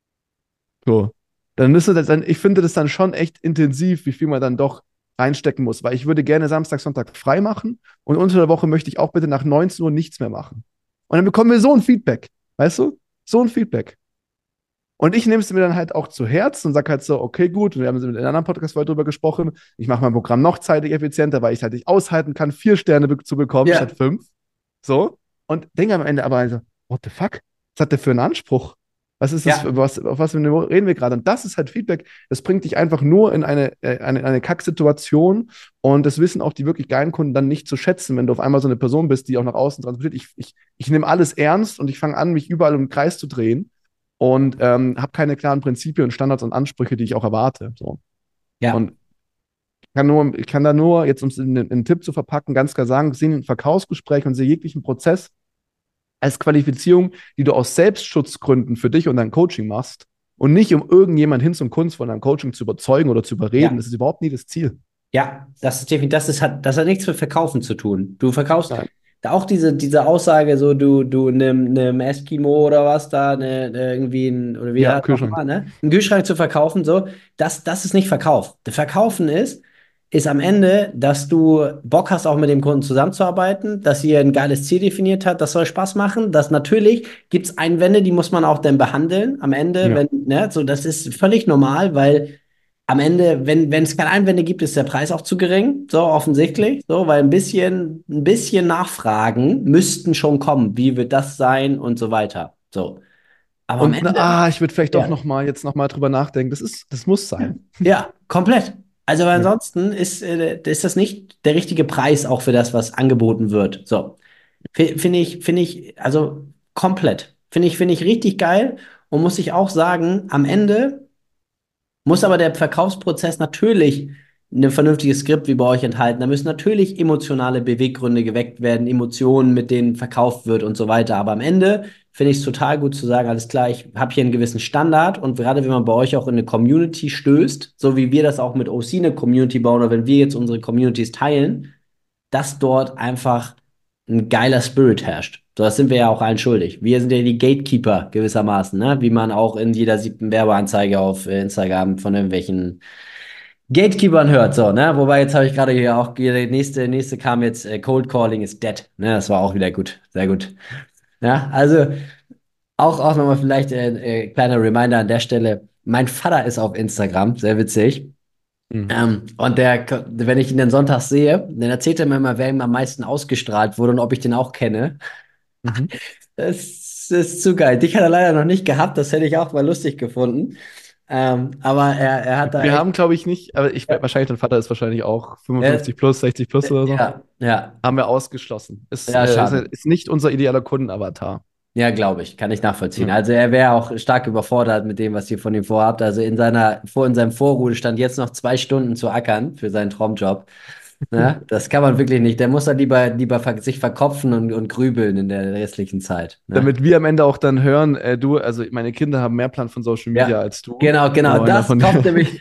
So. Dann ist das dann, ich finde das dann schon echt intensiv, wie viel man dann doch reinstecken muss, weil ich würde gerne Samstag, Sonntag frei machen und unter der Woche möchte ich auch bitte nach neunzehn Uhr nichts mehr machen. Und dann bekommen wir so ein Feedback, weißt du? So ein Feedback. Und ich nehme es mir dann halt auch zu Herzen und sage halt so, okay, gut, und wir haben in einem anderen Podcast heute drüber gesprochen, ich mache mein Programm noch zeitlich effizienter, weil ich es halt nicht aushalten kann, vier Sterne be zu bekommen Ja. statt fünf. So. Und denke am Ende aber also, what the fuck? Was hat der für einen Anspruch? Was ist das, Ja, was, auf was für ein Niveau reden wir gerade? Und das ist halt Feedback, das bringt dich einfach nur in eine, äh, eine, eine Kacksituation und das wissen auch die wirklich geilen Kunden dann nicht zu schätzen, wenn du auf einmal so eine Person bist, die auch nach außen transportiert. Ich, ich, ich nehme alles ernst und ich fange an, mich überall im Kreis zu drehen und ähm, habe keine klaren Prinzipien, Standards und Ansprüche, die ich auch erwarte. So. ja, Und ich kann, nur, ich kann da nur, jetzt um es in, in einen Tipp zu verpacken, ganz klar sagen, sehe ein Verkaufsgespräch und sehe jeglichen Prozess als Qualifizierung, die du aus Selbstschutzgründen für dich und dein Coaching machst und nicht um irgendjemand hin zum Kunst von deinem Coaching zu überzeugen oder zu überreden. ja. Das ist überhaupt nie das Ziel. Ja, das ist definitiv, das ist, hat, das hat nichts mit Verkaufen zu tun. Du verkaufst Nein. da auch diese, diese Aussage, so du, du einem, einem Eskimo oder was da, ne, ne, irgendwie ein, oder wie Ja, heißt das Kühlschrank. nochmal, ne? Einen Kühlschrank zu verkaufen, so, das, das ist nicht Verkauf. Der Verkaufen ist, ist am Ende, dass du Bock hast, auch mit dem Kunden zusammenzuarbeiten, dass ihr ein geiles Ziel definiert habt, das soll Spaß machen. Das natürlich gibt es Einwände, die muss man auch dann behandeln am Ende, Ja. wenn, ne, so, das ist völlig normal, weil am Ende, wenn, wenn es keine Einwände gibt, ist der Preis auch zu gering, so offensichtlich, so, weil ein bisschen, ein bisschen Nachfragen müssten schon kommen, wie wird das sein und so weiter, so. Aber am Und na, Ende, ah, ich würde vielleicht doch ja, noch mal jetzt noch mal drüber nachdenken. Das ist, das muss sein. ja, komplett. Also, weil Ja. ansonsten ist, äh, ist das nicht der richtige Preis auch für das, was angeboten wird, so. F- Finde ich, finde ich, also komplett. Finde ich, finde ich richtig geil und muss ich auch sagen, am Ende muss aber der Verkaufsprozess natürlich ein vernünftiges Skript wie bei euch enthalten. Da müssen natürlich emotionale Beweggründe geweckt werden, Emotionen, mit denen verkauft wird und so weiter. Aber am Ende finde ich es total gut zu sagen, alles klar, ich habe hier einen gewissen Standard und gerade wenn man bei euch auch in eine Community stößt, so wie wir das auch mit O C eine Community bauen oder wenn wir jetzt unsere Communities teilen, dass dort einfach ein geiler Spirit herrscht. So, das sind wir ja auch allen schuldig. Wir sind ja die Gatekeeper gewissermaßen, ne? Wie man auch in jeder siebten Werbeanzeige auf äh, Instagram von irgendwelchen Gatekeepern hört, so, ne? Wobei jetzt habe ich gerade hier auch, die nächste, nächste kam jetzt, äh, Cold Calling is dead, ne? Das war auch wieder gut, sehr gut. Ja, also auch, auch nochmal vielleicht äh, äh, kleiner Reminder an der Stelle. Mein Vater ist auf Instagram, sehr witzig. Mhm. Ähm, und der, wenn ich ihn dann sonntags sehe, dann erzählt er mir immer, wer ihm am meisten ausgestrahlt wurde und ob ich den auch kenne. Mhm. Das ist zu geil. Dich hat er leider noch nicht gehabt, das hätte ich auch mal lustig gefunden. Ähm, aber er, er hat da Wir echt. haben, glaube ich, nicht, aber ich Ja, wahrscheinlich, dein Vater ist wahrscheinlich auch ja, fünfundfünfzig plus, sechzig plus oder so. ja, ja, Haben wir ausgeschlossen. Ist, ja, äh, ist, schade. ist nicht unser idealer Kundenavatar. Ja, glaube ich, kann ich nachvollziehen. Ja. Also er wäre auch stark überfordert mit dem, was ihr von ihm vorhabt. Also in seiner, vor, in seinem Vorruhestand jetzt noch zwei Stunden zu ackern für seinen Traumjob. Ne? Das kann man wirklich nicht. Der muss dann lieber, lieber ver sich verkopfen und, und grübeln in der restlichen Zeit. Ne? Damit wir am Ende auch dann hören, äh, du, also meine Kinder haben mehr Plan von Social Media Ja, als du. genau, genau. Und Das davon, kommt nämlich.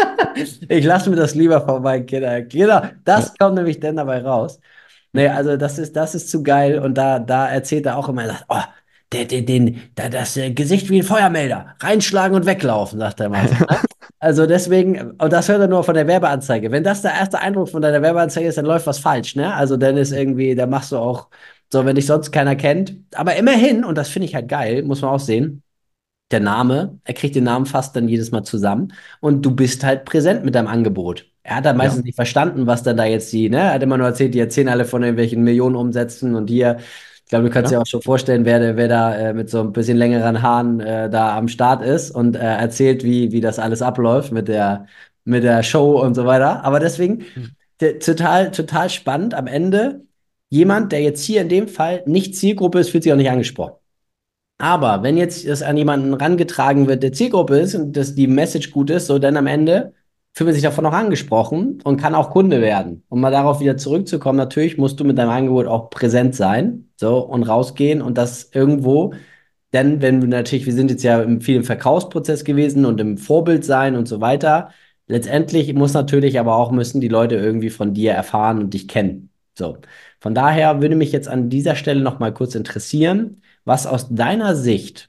Ich lasse mir das lieber von meinen Kindern. Genau, ja, das kommt nämlich dann dabei raus. Nee, also das ist, das ist zu geil. Und da, da erzählt er auch immer, er sagt, oh, der, der, den, da, das äh, Gesicht wie ein Feuermelder. Reinschlagen und weglaufen, sagt er mal so. Ne? Also deswegen, und das hört er nur von der Werbeanzeige. Wenn das der erste Eindruck von deiner Werbeanzeige ist, dann läuft was falsch, ne? Also dann ist irgendwie, da machst du auch, so, wenn dich sonst keiner kennt. Aber immerhin, und das finde ich halt geil, muss man auch sehen, der Name, er kriegt den Namen fast dann jedes Mal zusammen und du bist halt präsent mit deinem Angebot. Er hat dann ja, meistens nicht verstanden, was dann da jetzt die, ne? Er hat immer nur erzählt, die erzählen alle von irgendwelchen Millionen Umsätzen und hier, ich glaube, du kannst ja. dir auch schon vorstellen, wer, wer da äh, mit so ein bisschen längeren Haaren äh, da am Start ist und äh, erzählt, wie, wie das alles abläuft mit der, mit der Show und so weiter. Aber deswegen, Mhm. der, total, total spannend am Ende. Jemand, der jetzt hier in dem Fall nicht Zielgruppe ist, fühlt sich auch nicht angesprochen. Aber wenn jetzt das an jemanden rangetragen wird, der Zielgruppe ist und dass die Message gut ist, so dann am Ende fühlt man sich davon auch angesprochen und kann auch Kunde werden. Um mal darauf wieder zurückzukommen, natürlich musst du mit deinem Angebot auch präsent sein, so und rausgehen und das irgendwo. Denn wenn wir natürlich, wir sind jetzt ja im, viel im Verkaufsprozess gewesen und im Vorbild sein und so weiter. Letztendlich muss natürlich aber auch müssen die Leute irgendwie von dir erfahren und dich kennen. So. Von daher würde mich jetzt an dieser Stelle noch mal kurz interessieren, was aus deiner Sicht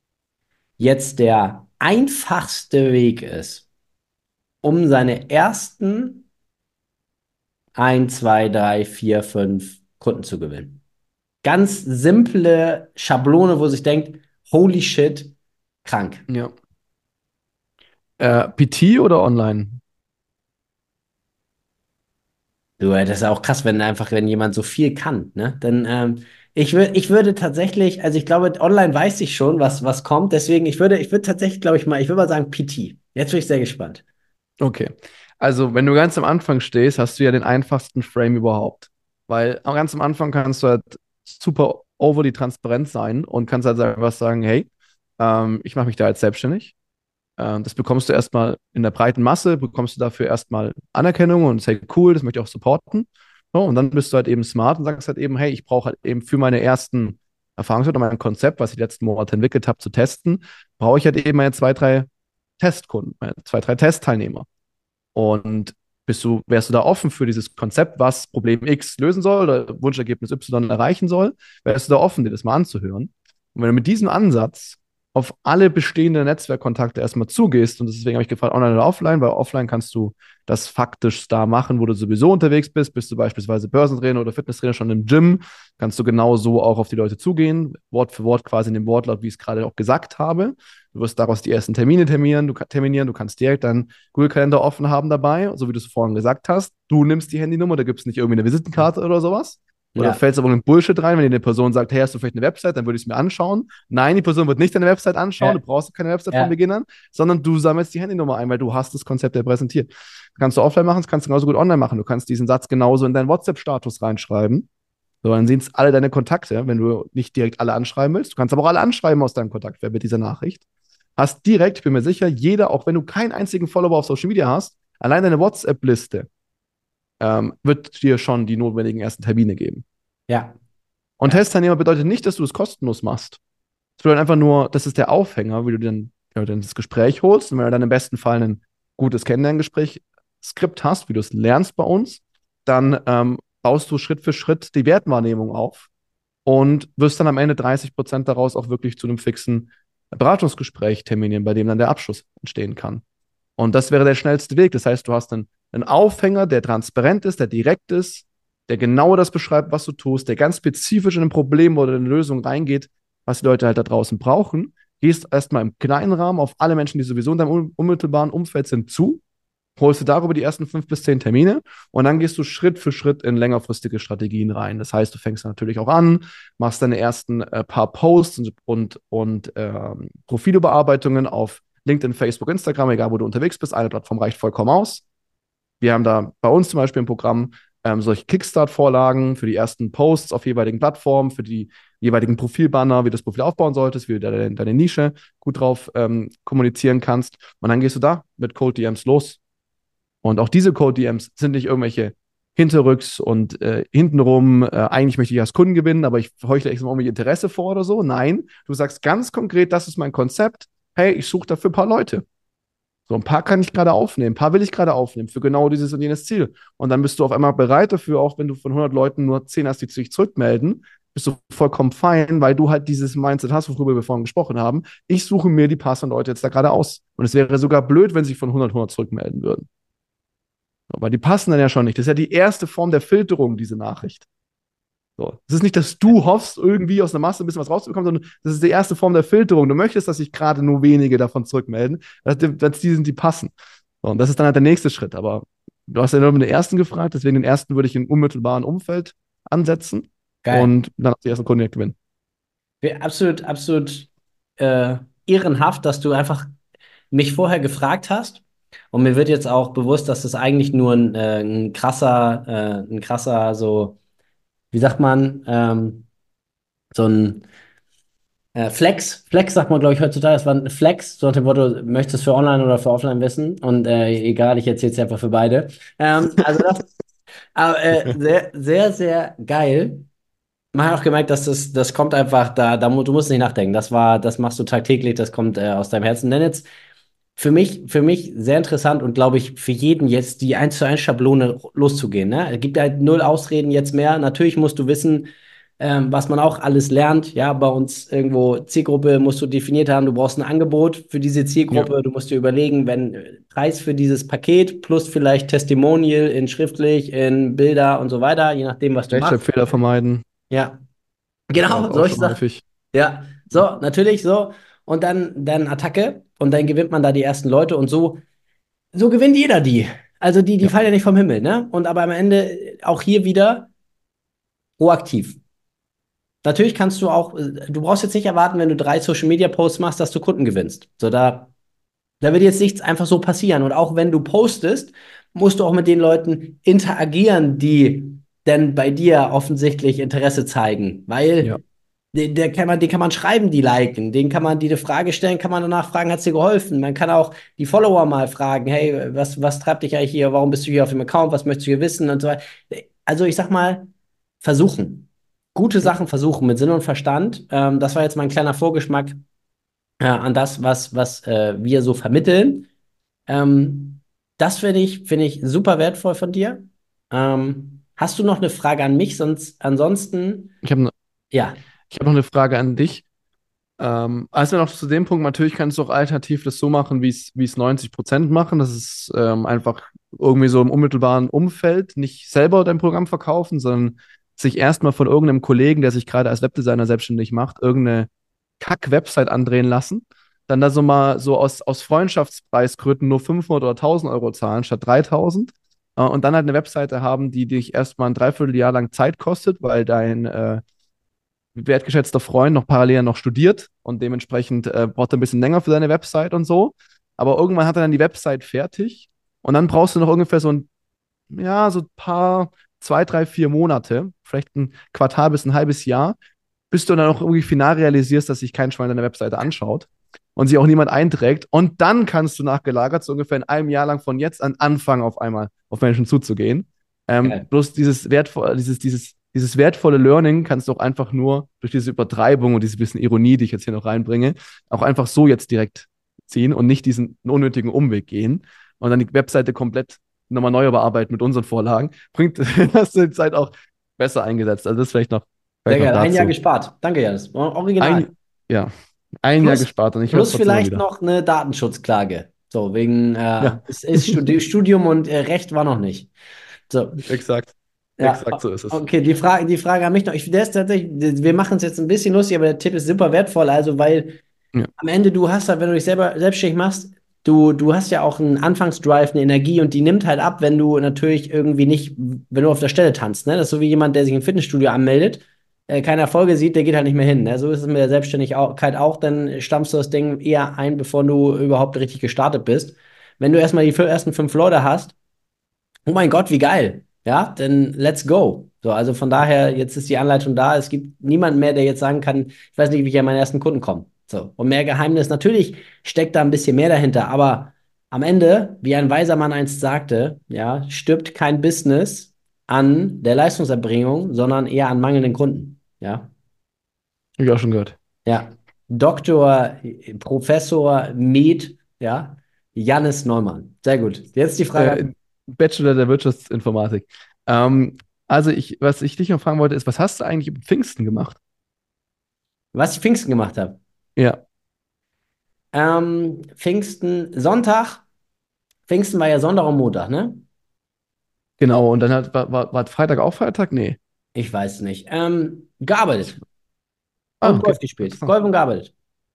jetzt der einfachste Weg ist, um seine ersten eins, zwei, drei, vier, fünf Kunden zu gewinnen. Ganz simple Schablone, wo sich denkt, holy shit, krank. Ja. Äh, P T oder online? Du, äh, das ist auch krass, wenn einfach, wenn jemand so viel kann, ne? Dann, ähm, Ich würde, ich würde tatsächlich, also ich glaube, online weiß ich schon, was, was kommt. Deswegen, ich würde, ich würde tatsächlich, glaube ich mal, ich würde mal sagen P T. Jetzt bin ich sehr gespannt. Okay. Also, wenn du ganz am Anfang stehst, hast du ja den einfachsten Frame überhaupt. Weil am- ganz am Anfang kannst du halt super overly transparent sein und kannst halt einfach sagen, hey, ähm, ich mache mich da jetzt selbstständig. Ähm, das bekommst du erstmal in der breiten Masse, bekommst du dafür erstmal Anerkennung und sagst, hey, cool, das möchte ich auch supporten. So, und dann bist du halt eben smart und sagst halt eben, hey, ich brauche halt eben für meine ersten Erfahrungswerte, mein Konzept, was ich die letzten Monate entwickelt habe, zu testen, brauche ich halt eben meine zwei, drei Testkunden, meine zwei, drei Testteilnehmer. Und bist du, wärst du da offen für dieses Konzept, was Problem X lösen soll oder Wunschergebnis Y erreichen soll? Wärst du da offen, dir das mal anzuhören? Und wenn du mit diesem Ansatz auf alle bestehenden Netzwerkkontakte erstmal zugehst, und deswegen habe ich gefragt, online oder offline, weil offline kannst du das faktisch da machen, wo du sowieso unterwegs bist. Bist du beispielsweise Börsentrainer oder Fitnesstrainer schon im Gym, kannst du genau so auch auf die Leute zugehen, Wort für Wort quasi in dem Wortlaut, wie ich es gerade auch gesagt habe. Du wirst daraus die ersten Termine terminieren, du, terminieren, du kannst direkt deinen Google-Kalender offen haben dabei, so wie du es vorhin gesagt hast. Du nimmst die Handynummer, da gibt es nicht irgendwie eine Visitenkarte oder sowas. Oder Ja, fällst aber in Bullshit rein, wenn dir eine Person sagt, hey, hast du vielleicht eine Website, dann würde ich es mir anschauen. Nein, die Person wird nicht deine Website anschauen, ja, du brauchst keine Website von ja, Beginn an, sondern du sammelst die Handynummer ein, weil du hast das Konzept ja präsentiert. Das kannst du offline machen, das kannst du genauso gut online machen. Du kannst diesen Satz genauso in deinen WhatsApp-Status reinschreiben. So, dann sehen es alle deine Kontakte, wenn du nicht direkt alle anschreiben willst. Du kannst aber auch alle anschreiben aus deinem Kontaktwert mit dieser Nachricht. Hast direkt, ich bin mir sicher, jeder, auch wenn du keinen einzigen Follower auf Social Media hast, allein deine WhatsApp-Liste ähm, wird dir schon die notwendigen ersten Termine geben. ja, Und ja, Testteilnehmer bedeutet nicht, dass du es kostenlos machst. Es bedeutet einfach nur, das ist der Aufhänger, wie du dann, ja, dann das Gespräch holst. Und wenn du dann im besten Fall ein gutes Kennenlerngespräch Skript hast, wie du es lernst bei uns, dann ähm, baust du Schritt für Schritt die Wertwahrnehmung auf und wirst dann am Ende dreißig Prozent daraus auch wirklich zu einem fixen Beratungsgespräch terminieren, bei dem dann der Abschluss entstehen kann. Und das wäre der schnellste Weg. Das heißt, du hast einen, einen Aufhänger, der transparent ist, der direkt ist, der genau das beschreibt, was du tust, der ganz spezifisch in ein Problem oder eine Lösung reingeht, was die Leute halt da draußen brauchen. Gehst erstmal im kleinen Rahmen auf alle Menschen, die sowieso in deinem unmittelbaren Umfeld sind, zu, holst du darüber die ersten fünf bis zehn Termine und dann gehst du Schritt für Schritt in längerfristige Strategien rein. Das heißt, du fängst natürlich auch an, machst deine ersten äh, paar Posts und, und, und ähm, Profilüberarbeitungen auf LinkedIn, Facebook, Instagram, egal wo du unterwegs bist. Eine Plattform reicht vollkommen aus. Wir haben da bei uns zum Beispiel im Programm ähm, solche Kickstart-Vorlagen für die ersten Posts auf jeweiligen Plattformen, für die jeweiligen Profilbanner, wie du das Profil aufbauen solltest, wie du deine, deine Nische gut drauf ähm, kommunizieren kannst. Und dann gehst du da mit Cold D Ms los. Und auch diese Code-D Ms sind nicht irgendwelche hinterrücks und äh, hintenrum, äh, eigentlich möchte ich als Kunden gewinnen, aber ich heuchle echt mal irgendwie Interesse vor oder so. Nein, du sagst ganz konkret, das ist mein Konzept. Hey, ich suche dafür ein paar Leute. So, ein paar kann ich gerade aufnehmen, ein paar will ich gerade aufnehmen für genau dieses und jenes Ziel. Und dann bist du auf einmal bereit dafür, auch wenn du von hundert Leuten nur zehn hast, die sich zurückmelden, bist du vollkommen fein, weil du halt dieses Mindset hast, worüber wir vorhin gesprochen haben. Ich suche mir die passenden Leute jetzt da gerade aus. Und es wäre sogar blöd, wenn sich von hundert, hundert zurückmelden würden. Aber die passen dann ja schon nicht. Das ist ja die erste Form der Filterung, diese Nachricht. So. Es ist nicht, dass du hoffst, irgendwie aus einer Masse ein bisschen was rauszubekommen, sondern das ist die erste Form der Filterung. Du möchtest, dass sich gerade nur wenige davon zurückmelden, dass, dass die sind, die passen. So, und das ist dann halt der nächste Schritt. Aber du hast ja nur den ersten gefragt, deswegen den ersten würde ich im unmittelbaren Umfeld ansetzen geil. und dann auch die ersten Kunden gewinnen. Wir- Absolut, absolut äh, ehrenhaft, dass du einfach mich vorher gefragt hast. Und mir wird jetzt auch bewusst, dass das eigentlich nur ein, äh, ein krasser, äh, ein krasser, so, wie sagt man, ähm, so ein äh, Flex. Flex sagt man, glaube ich, heutzutage. Das war ein Flex, so nach dem Motto, möchtest du für online oder für offline wissen? Und äh, egal, ich erzähle es einfach für beide. Ähm, also das, aber, äh, sehr, sehr, sehr geil. Man hat auch gemerkt, dass das, das kommt einfach da, da mu- du musst nicht nachdenken. Das war, das machst du tagtäglich, das kommt äh, aus deinem Herzen. Denn jetzt für mich, für mich sehr interessant und glaube ich für jeden jetzt die eins zu eins Schablone loszugehen. Ne? Es gibt halt null Ausreden jetzt mehr. Natürlich musst du wissen, ähm, was man auch alles lernt. Ja, bei uns irgendwo Zielgruppe musst du definiert haben. Du brauchst ein Angebot für diese Ja. Zielgruppe. Du musst dir überlegen, wenn äh, Preis für dieses Paket plus vielleicht Testimonial in schriftlich, in Bilder und so weiter, je nachdem, was du machst. Rechtschreibfehler vermeiden. Ja, Hatten wir auch, genau, auch solche schon Sachen. häufig. Ja, so, natürlich so. Und dann, dann Attacke und dann gewinnt man da die ersten Leute und so, so gewinnt jeder die. Also die, die Ja. fallen ja nicht vom Himmel, ne? Und aber am Ende auch hier wieder proaktiv. natürlich kannst du auch, äh, du brauchst jetzt nicht erwarten, wenn du drei Social Media Posts machst, dass du Kunden gewinnst. So, da, da wird jetzt nichts einfach so passieren. Und auch wenn du postest, musst du auch mit den Leuten interagieren, die denn bei dir offensichtlich Interesse zeigen. Ja. Weil den, der kann man, den kann man schreiben, die liken. Den kann man die eine Frage stellen, kann man danach fragen, hat es dir geholfen? Man kann auch die Follower mal fragen, hey, was, was treibt dich eigentlich hier? Warum bist du hier auf dem Account? Was möchtest du hier wissen? Und so weiter. Also ich sag mal, versuchen. Gute Ja. Sachen versuchen mit Sinn und Verstand. Ähm, das war jetzt mein kleiner Vorgeschmack äh, an das, was, was äh, wir so vermitteln. Ähm, das finde ich, finde ich super wertvoll von dir. Ähm, hast du noch eine Frage an mich? Sonst, ansonsten, Ich habe ja, ich hab noch eine Frage an dich. Ähm, also noch zu dem Punkt, natürlich kannst du auch alternativ das so machen, wie es wie es neunzig Prozent machen. Das ist ähm, einfach irgendwie so im unmittelbaren Umfeld, nicht selber dein Programm verkaufen, sondern sich erstmal von irgendeinem Kollegen, der sich gerade als Webdesigner selbstständig macht, irgendeine Kack-Website andrehen lassen. Dann da so mal so aus, aus Freundschaftspreisgründen nur fünfhundert oder tausend Euro zahlen statt dreitausend. Äh, und dann halt eine Webseite haben, die dich erstmal ein Dreivierteljahr lang Zeit kostet, weil dein äh, wertgeschätzter Freund noch parallel noch studiert und dementsprechend äh, braucht er ein bisschen länger für seine Website und so. Aber irgendwann hat er dann die Website fertig und dann brauchst du noch ungefähr so ein, ja, so ein paar, zwei, drei, vier Monate, vielleicht ein Quartal bis ein halbes Jahr, bis du dann auch irgendwie final realisierst, dass sich kein Schwein deine Webseite anschaut und sich auch niemand einträgt. Und dann kannst du nachgelagert so ungefähr in einem Jahr lang von jetzt an anfangen, auf einmal auf Menschen zuzugehen. Ähm, geil. bloß dieses wertvolle, dieses, dieses, dieses wertvolle Learning kannst du auch einfach nur durch diese Übertreibung und diese bisschen Ironie, die ich jetzt hier noch reinbringe, auch einfach so jetzt direkt ziehen und nicht diesen unnötigen Umweg gehen und dann die Webseite komplett nochmal neu überarbeiten mit unseren Vorlagen. Bringt hast du die Zeit auch besser eingesetzt. Also das vielleicht noch, Sehr vielleicht noch geil. Ein Jahr dazu. gespart. Danke, Janis. Original. Ein, ja, ein Jahr Plus, gespart und ich höre es plus trotzdem immer vielleicht wieder. noch eine Datenschutzklage. So, wegen, äh, Ja, es ist Studi Studium und äh, Recht war noch nicht. So, exakt. ja, Exakt so ist es. okay, die Frage, die Frage an mich noch. Ich, der ist tatsächlich, wir machen es jetzt ein bisschen lustig, aber der Tipp ist super wertvoll. Also, weil Ja, am Ende du hast halt, wenn du dich selber selbstständig machst, du, du hast ja auch einen Anfangsdrive, eine Energie und die nimmt halt ab, wenn du natürlich irgendwie nicht, wenn du auf der Stelle tanzt. Ne? Das ist so wie jemand, der sich im Fitnessstudio anmeldet, äh, keine Erfolge sieht, der geht halt nicht mehr hin. Ne? So ist es mit der Selbstständigkeit auch, dann stampfst du das Ding eher ein, bevor du überhaupt richtig gestartet bist. Wenn du erstmal die fü- ersten fünf Leute hast, oh mein Gott, wie geil. Ja, dann let's go. So, also von daher, jetzt ist die Anleitung da. Es gibt niemanden mehr, der jetzt sagen kann, ich weiß nicht, wie ich an meine ersten Kunden komme. So, und mehr Geheimnis, natürlich steckt da ein bisschen mehr dahinter, aber am Ende, wie ein weiser Mann einst sagte, ja, stirbt kein Business an der Leistungserbringung, sondern eher an mangelnden Kunden. Ja, hab ich auch schon gehört. ja. Doktor, Professor Med, ja, Jannis Neumann. Sehr gut. Jetzt die Frage, Äh, Bachelor der Wirtschaftsinformatik. Ähm, also ich, was ich dich noch fragen wollte, ist, was hast du eigentlich mit Pfingsten gemacht? was ich Pfingsten gemacht habe. Ja, Ähm, Pfingsten, Sonntag. Pfingsten war ja Sonntag und Montag, ne? genau. Und dann hat, war, war, war Freitag auch Feiertag? Nee. Ich weiß nicht. Ähm, gearbeitet Ah, und okay. Golf gespielt. Interessant. Golf und gearbeitet.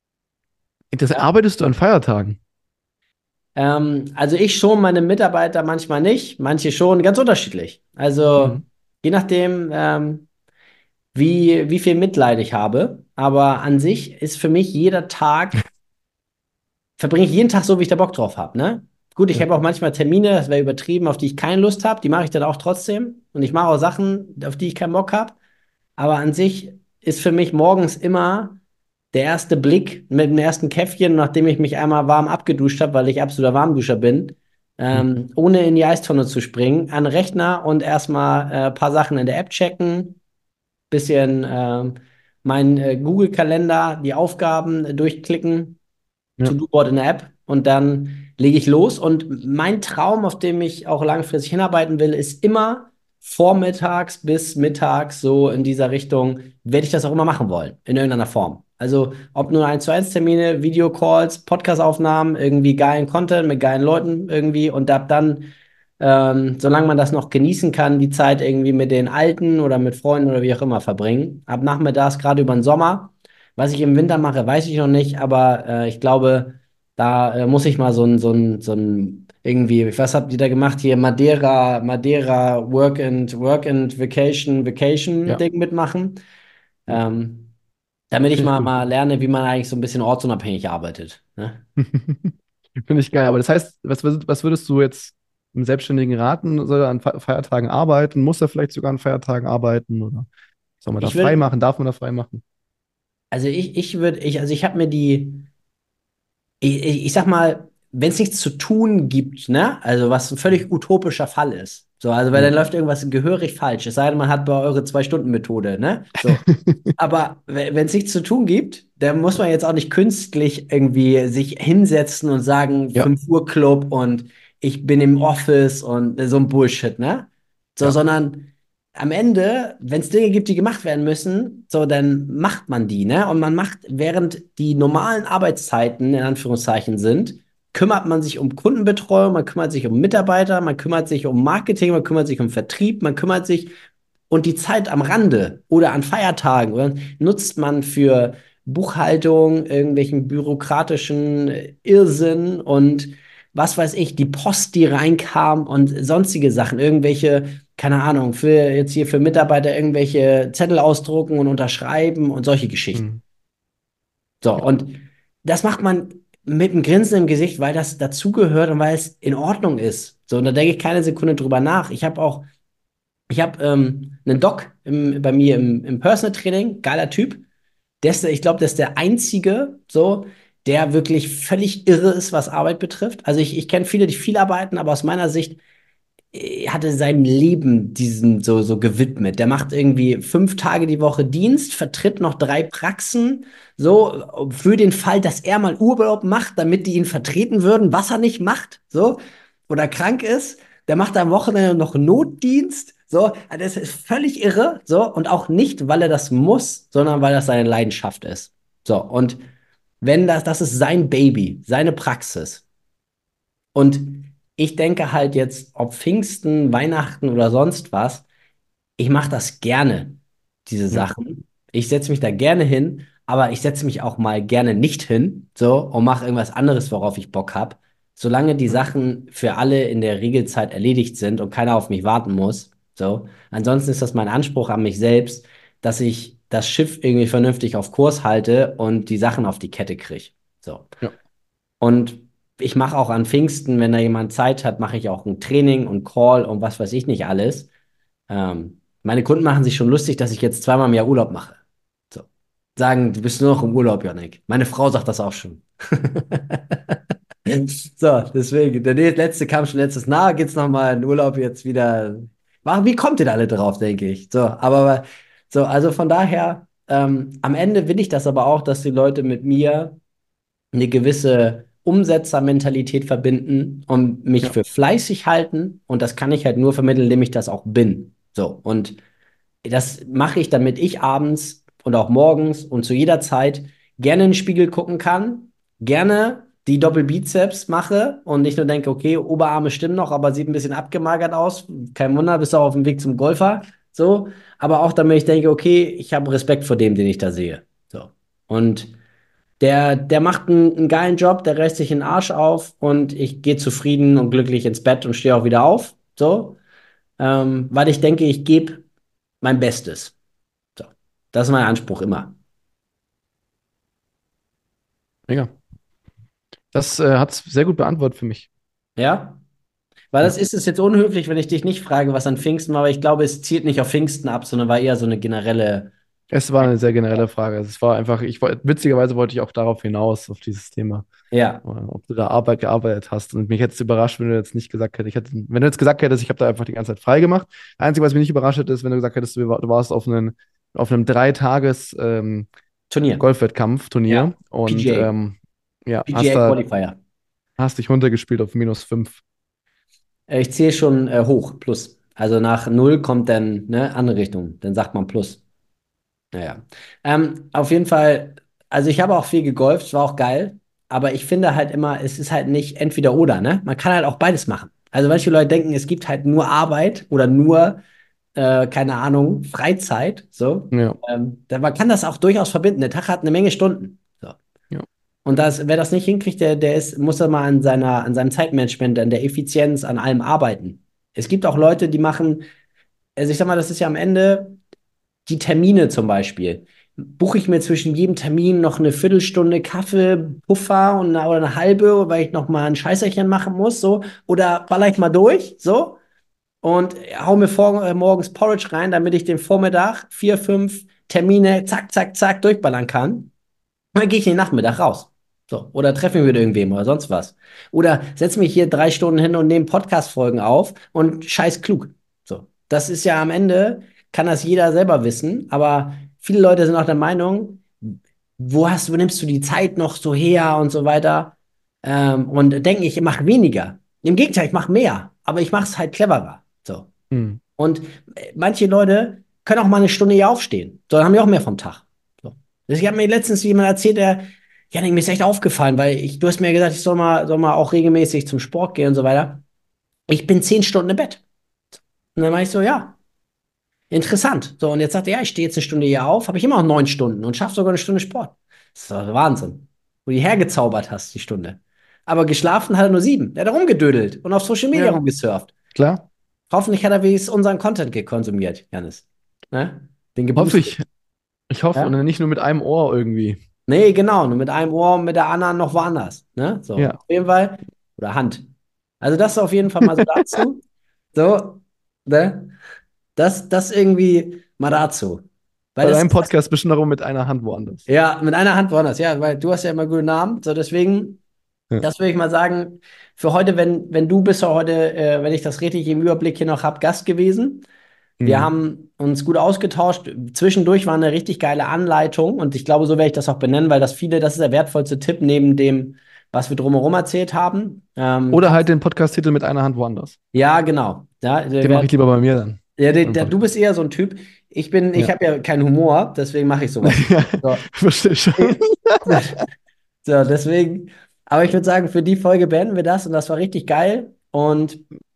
Das Ja. arbeitest du an Feiertagen? Ähm, also ich schon, meine Mitarbeiter manchmal nicht, manche schon, ganz unterschiedlich. Also Mhm. je nachdem, ähm, wie, wie viel Mitleid ich habe. Aber an sich ist für mich jeder Tag, verbringe ich jeden Tag so, wie ich da Bock drauf habe, ne? Gut, ich Ja. habe auch manchmal Termine, das wäre übertrieben, auf die ich keine Lust habe. Die mache ich dann auch trotzdem. Und ich mache auch Sachen, auf die ich keinen Bock habe. Aber an sich ist für mich morgens immer der erste Blick mit dem ersten Käffchen, nachdem ich mich einmal warm abgeduscht habe, weil ich absoluter Warmduscher bin, Mhm. ähm, ohne in die Eistonne zu springen, an den Rechner und erstmal äh, ein paar Sachen in der App checken, bisschen ähm, meinen äh, Google-Kalender, die Aufgaben äh, durchklicken, Ja. To-Do-Board in der App und dann lege ich los. Und mein Traum, auf dem ich auch langfristig hinarbeiten will, ist immer vormittags bis mittags so in dieser Richtung, werde ich das auch immer machen wollen, in irgendeiner Form. Also ob nur eins zu eins Termine, Videocalls, Podcastaufnahmen, irgendwie geilen Content mit geilen Leuten irgendwie und ab dann, ähm, solange man das noch genießen kann, die Zeit irgendwie mit den Alten oder mit Freunden oder wie auch immer verbringen. Ab nachmittags, gerade über den Sommer. Was ich im Winter mache, weiß ich noch nicht, aber äh, ich glaube, da äh, muss ich mal so ein, so ein, so ein irgendwie, was habt ihr da gemacht hier? Madeira, Madeira Work and Work and Vacation, Vacation Ja. Ding mitmachen. Ähm, damit ich Finde ich mal, gut. mal lerne, wie man eigentlich so ein bisschen ortsunabhängig arbeitet. Ne? Finde ich geil. Aber das heißt, was, würd- was würdest du jetzt im Selbstständigen raten? Soll er an Fe- Feiertagen arbeiten? Muss er vielleicht sogar an Feiertagen arbeiten? Oder soll man da Ich frei würde, machen? Darf man da frei machen? also ich, ich würde, ich, also ich habe mir die, ich, ich ich sag mal, wenn es nichts zu tun gibt, ne, also was ein völlig utopischer Fall ist, so, also weil Ja. dann läuft irgendwas gehörig falsch, es sei denn, man hat bei eure Zwei-Stunden-Methode, ne, so. Aber wenn es nichts zu tun gibt, dann muss man jetzt auch nicht künstlich irgendwie sich hinsetzen und sagen, Ja, fünf Uhr Club und ich bin im Office und so ein Bullshit, ne? So, ja. sondern am Ende, wenn es Dinge gibt, die gemacht werden müssen, so, dann macht man die, ne? Und man macht, während die normalen Arbeitszeiten in Anführungszeichen sind, kümmert man sich um Kundenbetreuung, man kümmert sich um Mitarbeiter, man kümmert sich um Marketing, man kümmert sich um Vertrieb, man kümmert sich und die Zeit am Rande oder an Feiertagen oder, nutzt man für Buchhaltung, irgendwelchen bürokratischen Irrsinn und was weiß ich, die Post, die reinkam und sonstige Sachen, irgendwelche, keine Ahnung, für jetzt hier für Mitarbeiter irgendwelche Zettel ausdrucken und unterschreiben und solche Geschichten. Hm. So, Ja. und das macht man mit einem Grinsen im Gesicht, weil das dazugehört und weil es in Ordnung ist. So, und da denke ich keine Sekunde drüber nach. Ich habe auch ich habe ähm, einen Doc im, bei mir im, im Personal Training, geiler Typ. Der ist, ich glaube, der ist der einzige, so, der wirklich völlig irre ist, was Arbeit betrifft. Also ich, ich kenne viele, die viel arbeiten, aber aus meiner Sicht äh, hat er seinem Leben diesen so, so gewidmet. Der macht irgendwie fünf Tage die Woche Dienst, vertritt noch drei Praxen, so, für den Fall, dass er mal Urlaub macht, damit die ihn vertreten würden, was er nicht macht, so, oder krank ist. Der macht am Wochenende noch Notdienst, so, also das ist völlig irre, so, und auch nicht, weil er das muss, sondern weil das seine Leidenschaft ist. So, und wenn das, das ist sein Baby, seine Praxis. Und ich denke halt jetzt, ob Pfingsten, Weihnachten oder sonst was, ich mache das gerne, diese Ja. Sachen. Ich setze mich da gerne hin, aber ich setze mich auch mal gerne nicht hin, so, und mache irgendwas anderes, worauf ich Bock habe. Solange die Ja. Sachen für alle in der Regelzeit erledigt sind und keiner auf mich warten muss, so. Ansonsten ist das mein Anspruch an mich selbst, dass ich das Schiff irgendwie vernünftig auf Kurs halte und die Sachen auf die Kette kriege. So. Ja. Und ich mache auch an Pfingsten, wenn da jemand Zeit hat, mache ich auch ein Training und Call und was weiß ich nicht alles. Ähm, meine Kunden machen sich schon lustig, dass ich jetzt zweimal im Jahr Urlaub mache. So. Sagen, du bist nur noch im Urlaub, Janik. Meine Frau sagt das auch schon. So, deswegen, der nä- letzte kam schon letztes Jahr, geht's nochmal in Urlaub jetzt wieder. Warum- Wie kommt ihr da alle drauf, denke ich? So, aber so, also von daher, ähm, am Ende will ich das aber auch, dass die Leute mit mir eine gewisse Umsetzermentalität verbinden und mich Ja. für fleißig halten. Und das kann ich halt nur vermitteln, indem ich das auch bin. So, und das mache ich, damit ich abends und auch morgens und zu jeder Zeit gerne in den Spiegel gucken kann, gerne die Doppelbizeps mache und nicht nur denke, okay, Oberarme stimmen noch, aber sieht ein bisschen abgemagert aus. Kein Wunder, bist auch auf dem Weg zum Golfer. So, aber auch damit ich denke, okay, ich habe Respekt vor dem, den ich da sehe. So. Und der, der macht einen, einen geilen Job, der reißt sich den Arsch auf und ich gehe zufrieden und glücklich ins Bett und stehe auch wieder auf. So, ähm, weil ich denke, ich gebe mein Bestes. So, das ist mein Anspruch immer. Mega. Das äh, hat es sehr gut beantwortet für mich. Ja? Weil das Ja. ist es jetzt unhöflich, wenn ich dich nicht frage, was an Pfingsten war, aber ich glaube, es zielt nicht auf Pfingsten ab, sondern war eher so eine generelle. Es war eine sehr generelle Frage. Also es war einfach, ich wollte, witzigerweise wollte ich auch darauf hinaus, auf dieses Thema, Ja, äh, ob du da Arbeit gearbeitet hast. Und mich hätte es überrascht, wenn du jetzt nicht gesagt hättest, ich hätte, wenn du jetzt gesagt hättest, ich habe da einfach die ganze Zeit frei gemacht. Das Einzige, was mich nicht überrascht hätte, ist, wenn du gesagt hättest, du, war- du warst auf einem, auf einem Dreitages ähm, Turnier. Ja. Golfwettkampf-Turnier und P G A. ähm, ja, hast P G A da, Qualifier. hast dich runtergespielt auf minus fünf. Äh, Ich zähle schon äh, hoch, plus. Also nach null kommt dann ne, andere Richtung. Dann sagt man plus. Naja. Ähm, auf jeden Fall, also ich habe auch viel gegolft, es war auch geil, aber ich finde halt immer, es ist halt nicht entweder oder, ne? Man kann halt auch beides machen. Also manche Leute denken, es gibt halt nur Arbeit oder nur, äh, keine Ahnung, Freizeit, so. Ja, Ähm, da- man kann das auch durchaus verbinden. Der Tag hat eine Menge Stunden. So. ja, Und das, wer das nicht hinkriegt, der, der ist, muss da mal an seiner, an seinem Zeitmanagement, an der Effizienz, an allem arbeiten. Es gibt auch Leute, die machen, also ich sag mal, das ist ja am Ende die Termine zum Beispiel. buche ich mir zwischen jedem Termin noch eine Viertelstunde Kaffee, Puffer und eine, oder eine halbe, weil ich noch mal ein Scheißerchen machen muss, so. Oder baller ich mal durch, so. Und hau mir vor, äh, morgens Porridge rein, damit ich den Vormittag vier, fünf Termine zack, zack, zack durchballern kann. Und dann gehe ich den Nachmittag raus. So. Oder treffe mich mit irgendwem oder sonst was. Oder setze mich hier drei Stunden hin und nehme Podcast-Folgen auf und scheiß klug. So. Das ist ja am Ende, kann das jeder selber wissen, aber viele Leute sind auch der Meinung, wo hast, wo nimmst du die Zeit noch so her und so weiter? Ähm, und denken, ich mache weniger. Im Gegenteil, ich mache mehr, aber ich mache es halt cleverer. So. Hm. Und äh, manche Leute können auch mal eine Stunde hier aufstehen. So, dann haben die auch mehr vom Tag. So. Ich habe mir letztens jemand erzählt, der, ja, mir ist echt aufgefallen, weil ich, du hast mir gesagt, ich soll mal, soll mal auch regelmäßig zum Sport gehen und so weiter. Ich bin zehn Stunden im Bett. Und dann war ich so, ja, interessant. So, und jetzt sagt er, ja, ich stehe jetzt eine Stunde hier auf, habe ich immer noch neun Stunden und schaffe sogar eine Stunde Sport. Das ist doch Wahnsinn. Wo du die hergezaubert hast, die Stunde. Aber geschlafen hat er nur sieben. Der hat rumgedödelt und auf Social Media Ja, rumgesurft. klar. Hoffentlich hat er wenigstens unseren Content gekonsumiert, Janis. Ne? Den Hoffe geboostet. ich. Ich hoffe. Und Ja? nicht nur mit einem Ohr irgendwie. Nee, genau. Nur mit einem Ohr und mit der anderen noch woanders. Ne? So, Ja. auf jeden Fall. Oder Hand. Also das ist auf jeden Fall mal so dazu. So, ne? Das, das irgendwie mal dazu. Weil Bei das deinem ist Podcast bestimmt darum mit einer Hand woanders. ja, mit einer Hand woanders, ja, weil du hast ja immer gute Namen. So, deswegen, Ja. das würde ich mal sagen, für heute, wenn, wenn du bist ja heute, äh, wenn ich das richtig im Überblick hier noch habe, Gast gewesen. Wir Mhm. haben uns gut ausgetauscht. Zwischendurch war eine richtig geile Anleitung und ich glaube, so werde ich das auch benennen, weil das viele, das ist der wertvollste Tipp neben dem, was wir drumherum erzählt haben. Ähm, Oder kannst, halt den Podcast-Titel mit einer Hand woanders. ja, genau. Ja, der Den mache ich wert, lieber bei mir dann. ja, der, Beim der, du Podcast. bist eher so ein Typ. Ich bin, ich Ja. habe ja keinen Humor, deswegen mache ich sowas. Ja, So. verstehe schon. So, deswegen, aber ich würde sagen, für die Folge beenden wir das und das war richtig geil. Und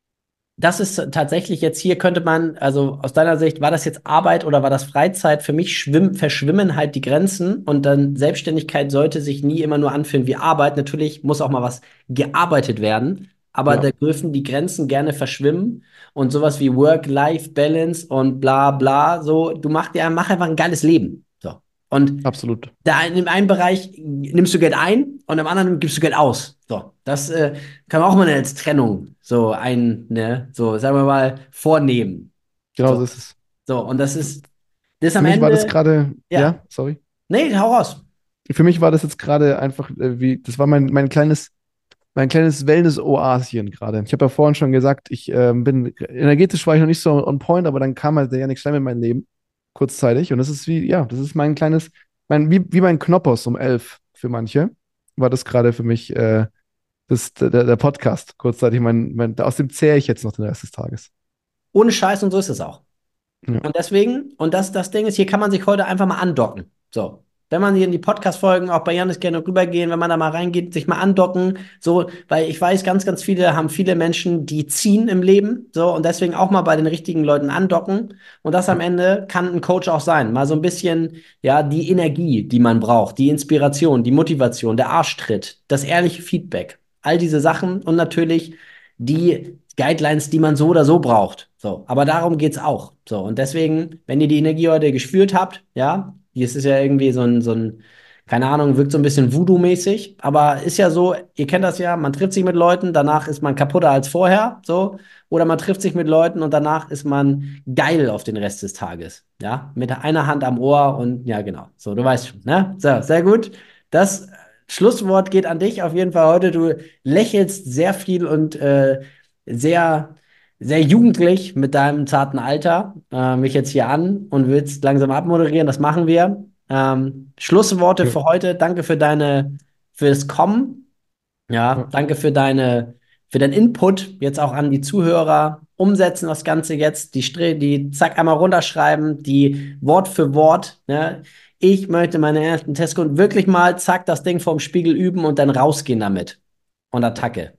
das ist tatsächlich jetzt hier, könnte man, also aus deiner Sicht, war das jetzt Arbeit oder war das Freizeit? Für mich schwimmen, verschwimmen halt die Grenzen und dann Selbstständigkeit sollte sich nie immer nur anfühlen wie Arbeit. Natürlich muss auch mal was gearbeitet werden, aber da Ja, dürfen die Grenzen gerne verschwimmen und sowas wie Work-Life-Balance und bla bla, so, du mach dir, mach einfach ein geiles Leben. So. Und absolut. da in dem einen Bereich nimmst du Geld ein und im anderen gibst du Geld aus. So, das äh, kann man auch mal als Trennung so ein, ne, so, sagen wir mal, vornehmen. Genau So, so ist es. so, und das ist, das ist Für am mich war das Ende, gerade, ja, ja, sorry. nee, hau raus. Für mich war das jetzt gerade einfach äh, wie, das war mein, mein kleines, mein kleines Wellness-Oaschen gerade. Ich habe ja vorhin schon gesagt, ich ähm, bin energetisch war ich noch nicht so on point, aber dann kam halt der Janik Schleim in mein Leben, kurzzeitig. Und das ist wie, ja, das ist mein kleines, mein, wie, wie mein Knoppers um elf für manche, war das gerade für mich äh, das, der, der Podcast, kurzzeitig. Mein, mein, aus dem zehre ich jetzt noch den Rest des Tages. Ohne Scheiß und so ist es auch. Ja. Und deswegen, und das, das Ding ist, hier kann man sich heute einfach mal andocken. So. Wenn man hier in die Podcast-Folgen, auch bei Janis gerne rübergehen, wenn man da mal reingeht, sich mal andocken, so, weil ich weiß, ganz, ganz viele haben viele Menschen, die ziehen im Leben, so, und deswegen auch mal bei den richtigen Leuten andocken. Und das am Ende kann ein Coach auch sein. Mal so ein bisschen, ja, die Energie, die man braucht, die Inspiration, die Motivation, der Arschtritt, das ehrliche Feedback, all diese Sachen und natürlich die Guidelines, die man so oder so braucht. So, aber darum geht's auch. So, und deswegen, wenn ihr die Energie heute gespürt habt, ja, es ist ja irgendwie so ein, so ein, keine Ahnung, wirkt so ein bisschen Voodoo-mäßig, aber ist ja so, ihr kennt das ja, man trifft sich mit Leuten, danach ist man kaputter als vorher, so, oder man trifft sich mit Leuten und danach ist man geil auf den Rest des Tages, ja, mit einer Hand am Ohr und ja, genau, so, du weißt schon, ne? So, sehr gut. Das Schlusswort geht an dich auf jeden Fall heute. Du lächelst sehr viel und äh, sehr, sehr jugendlich mit deinem zarten Alter äh, mich jetzt hier an und willst langsam abmoderieren. Das machen wir. Ähm, Schlussworte Ja. für heute. Danke für deine, fürs Kommen. Ja, Ja. danke für deine, für deinen Input jetzt auch an die Zuhörer. Umsetzen das Ganze jetzt, die, Stre die zack einmal runterschreiben, die Wort für Wort. Ne? Ich möchte meine ersten Testkunden wirklich mal zack das Ding vorm Spiegel üben und dann rausgehen damit. Und Attacke.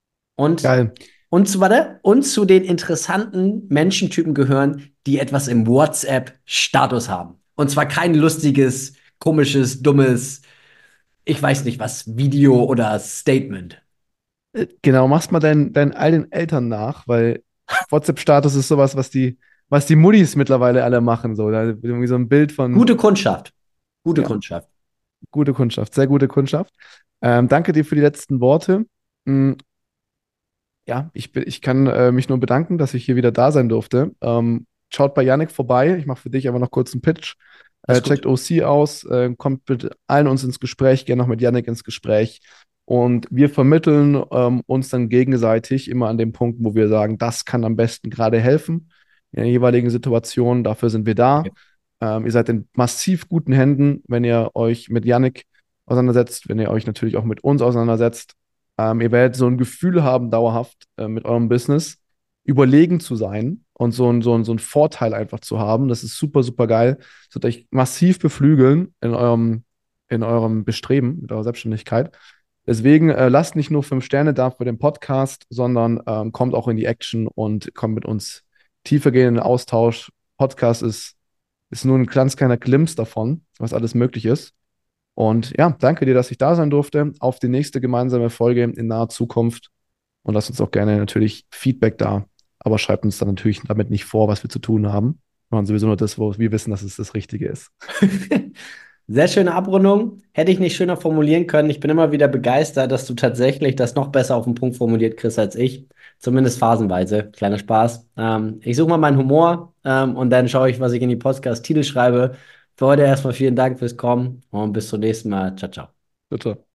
Und, Geil. und, zu, warte, und zu den interessanten Menschentypen gehören, die etwas im WhatsApp-Status haben. Und zwar kein lustiges, komisches, dummes, ich weiß nicht was, Video oder Statement. Äh, Genau, machst mal deinen, deinen all den Eltern nach, weil WhatsApp-Status ist sowas, was die, was die Muttis mittlerweile alle machen. So. Da ist irgendwie so ein Bild von, Gute Kundschaft. Gute Ja, Kundschaft. gute Kundschaft, sehr gute Kundschaft. Ähm, danke dir für die letzten Worte. Mm, ja, ich, bin- ich kann äh, mich nur bedanken, dass ich hier wieder da sein durfte. Ähm, schaut bei Yannick vorbei. Ich mache für dich aber noch kurz einen Pitch. Das Äh, ist gut. checkt O C aus, äh, kommt mit allen uns ins Gespräch, gerne noch mit Yannick ins Gespräch. Und wir vermitteln ähm, uns dann gegenseitig immer an dem Punkt, wo wir sagen, das kann am besten gerade helfen in der jeweiligen Situation. Dafür sind wir da. Ähm, ihr seid in massiv guten Händen, wenn ihr euch mit Yannick auseinandersetzt, wenn ihr euch natürlich auch mit uns auseinandersetzt. Ähm, ihr werdet so ein Gefühl haben, dauerhaft äh, mit eurem Business überlegen zu sein und so ein, so ein, so ein Vorteil einfach zu haben. Das ist super, super geil. Das wird euch massiv beflügeln in eurem, in eurem Bestreben, mit eurer Selbstständigkeit. Deswegen äh, lasst nicht nur fünf Sterne da für den Podcast, sondern ähm, kommt auch in die Action und kommt mit uns tiefer gehen in den Austausch. Podcast ist, ist nur ein ganz kleiner Glimpse davon, was alles möglich ist. Und ja, danke dir, dass ich da sein durfte. Auf die nächste gemeinsame Folge in naher Zukunft. Und lasst uns auch gerne natürlich Feedback da. Aber schreibt uns dann natürlich damit nicht vor, was wir zu tun haben. Wir machen sowieso nur das, wo wir wissen, dass es das Richtige ist. Sehr schöne Abrundung. Hätte ich nicht schöner formulieren können. Ich bin immer wieder begeistert, dass du tatsächlich das noch besser auf den Punkt formuliert kriegst als ich. Zumindest phasenweise. Kleiner Spaß. Ähm, ich suche mal meinen Humor ähm, und dann schaue ich, was ich in die Podcast-Titel schreibe. Für heute erstmal vielen Dank fürs Kommen und bis zum nächsten Mal. Ciao, ciao. Bitte.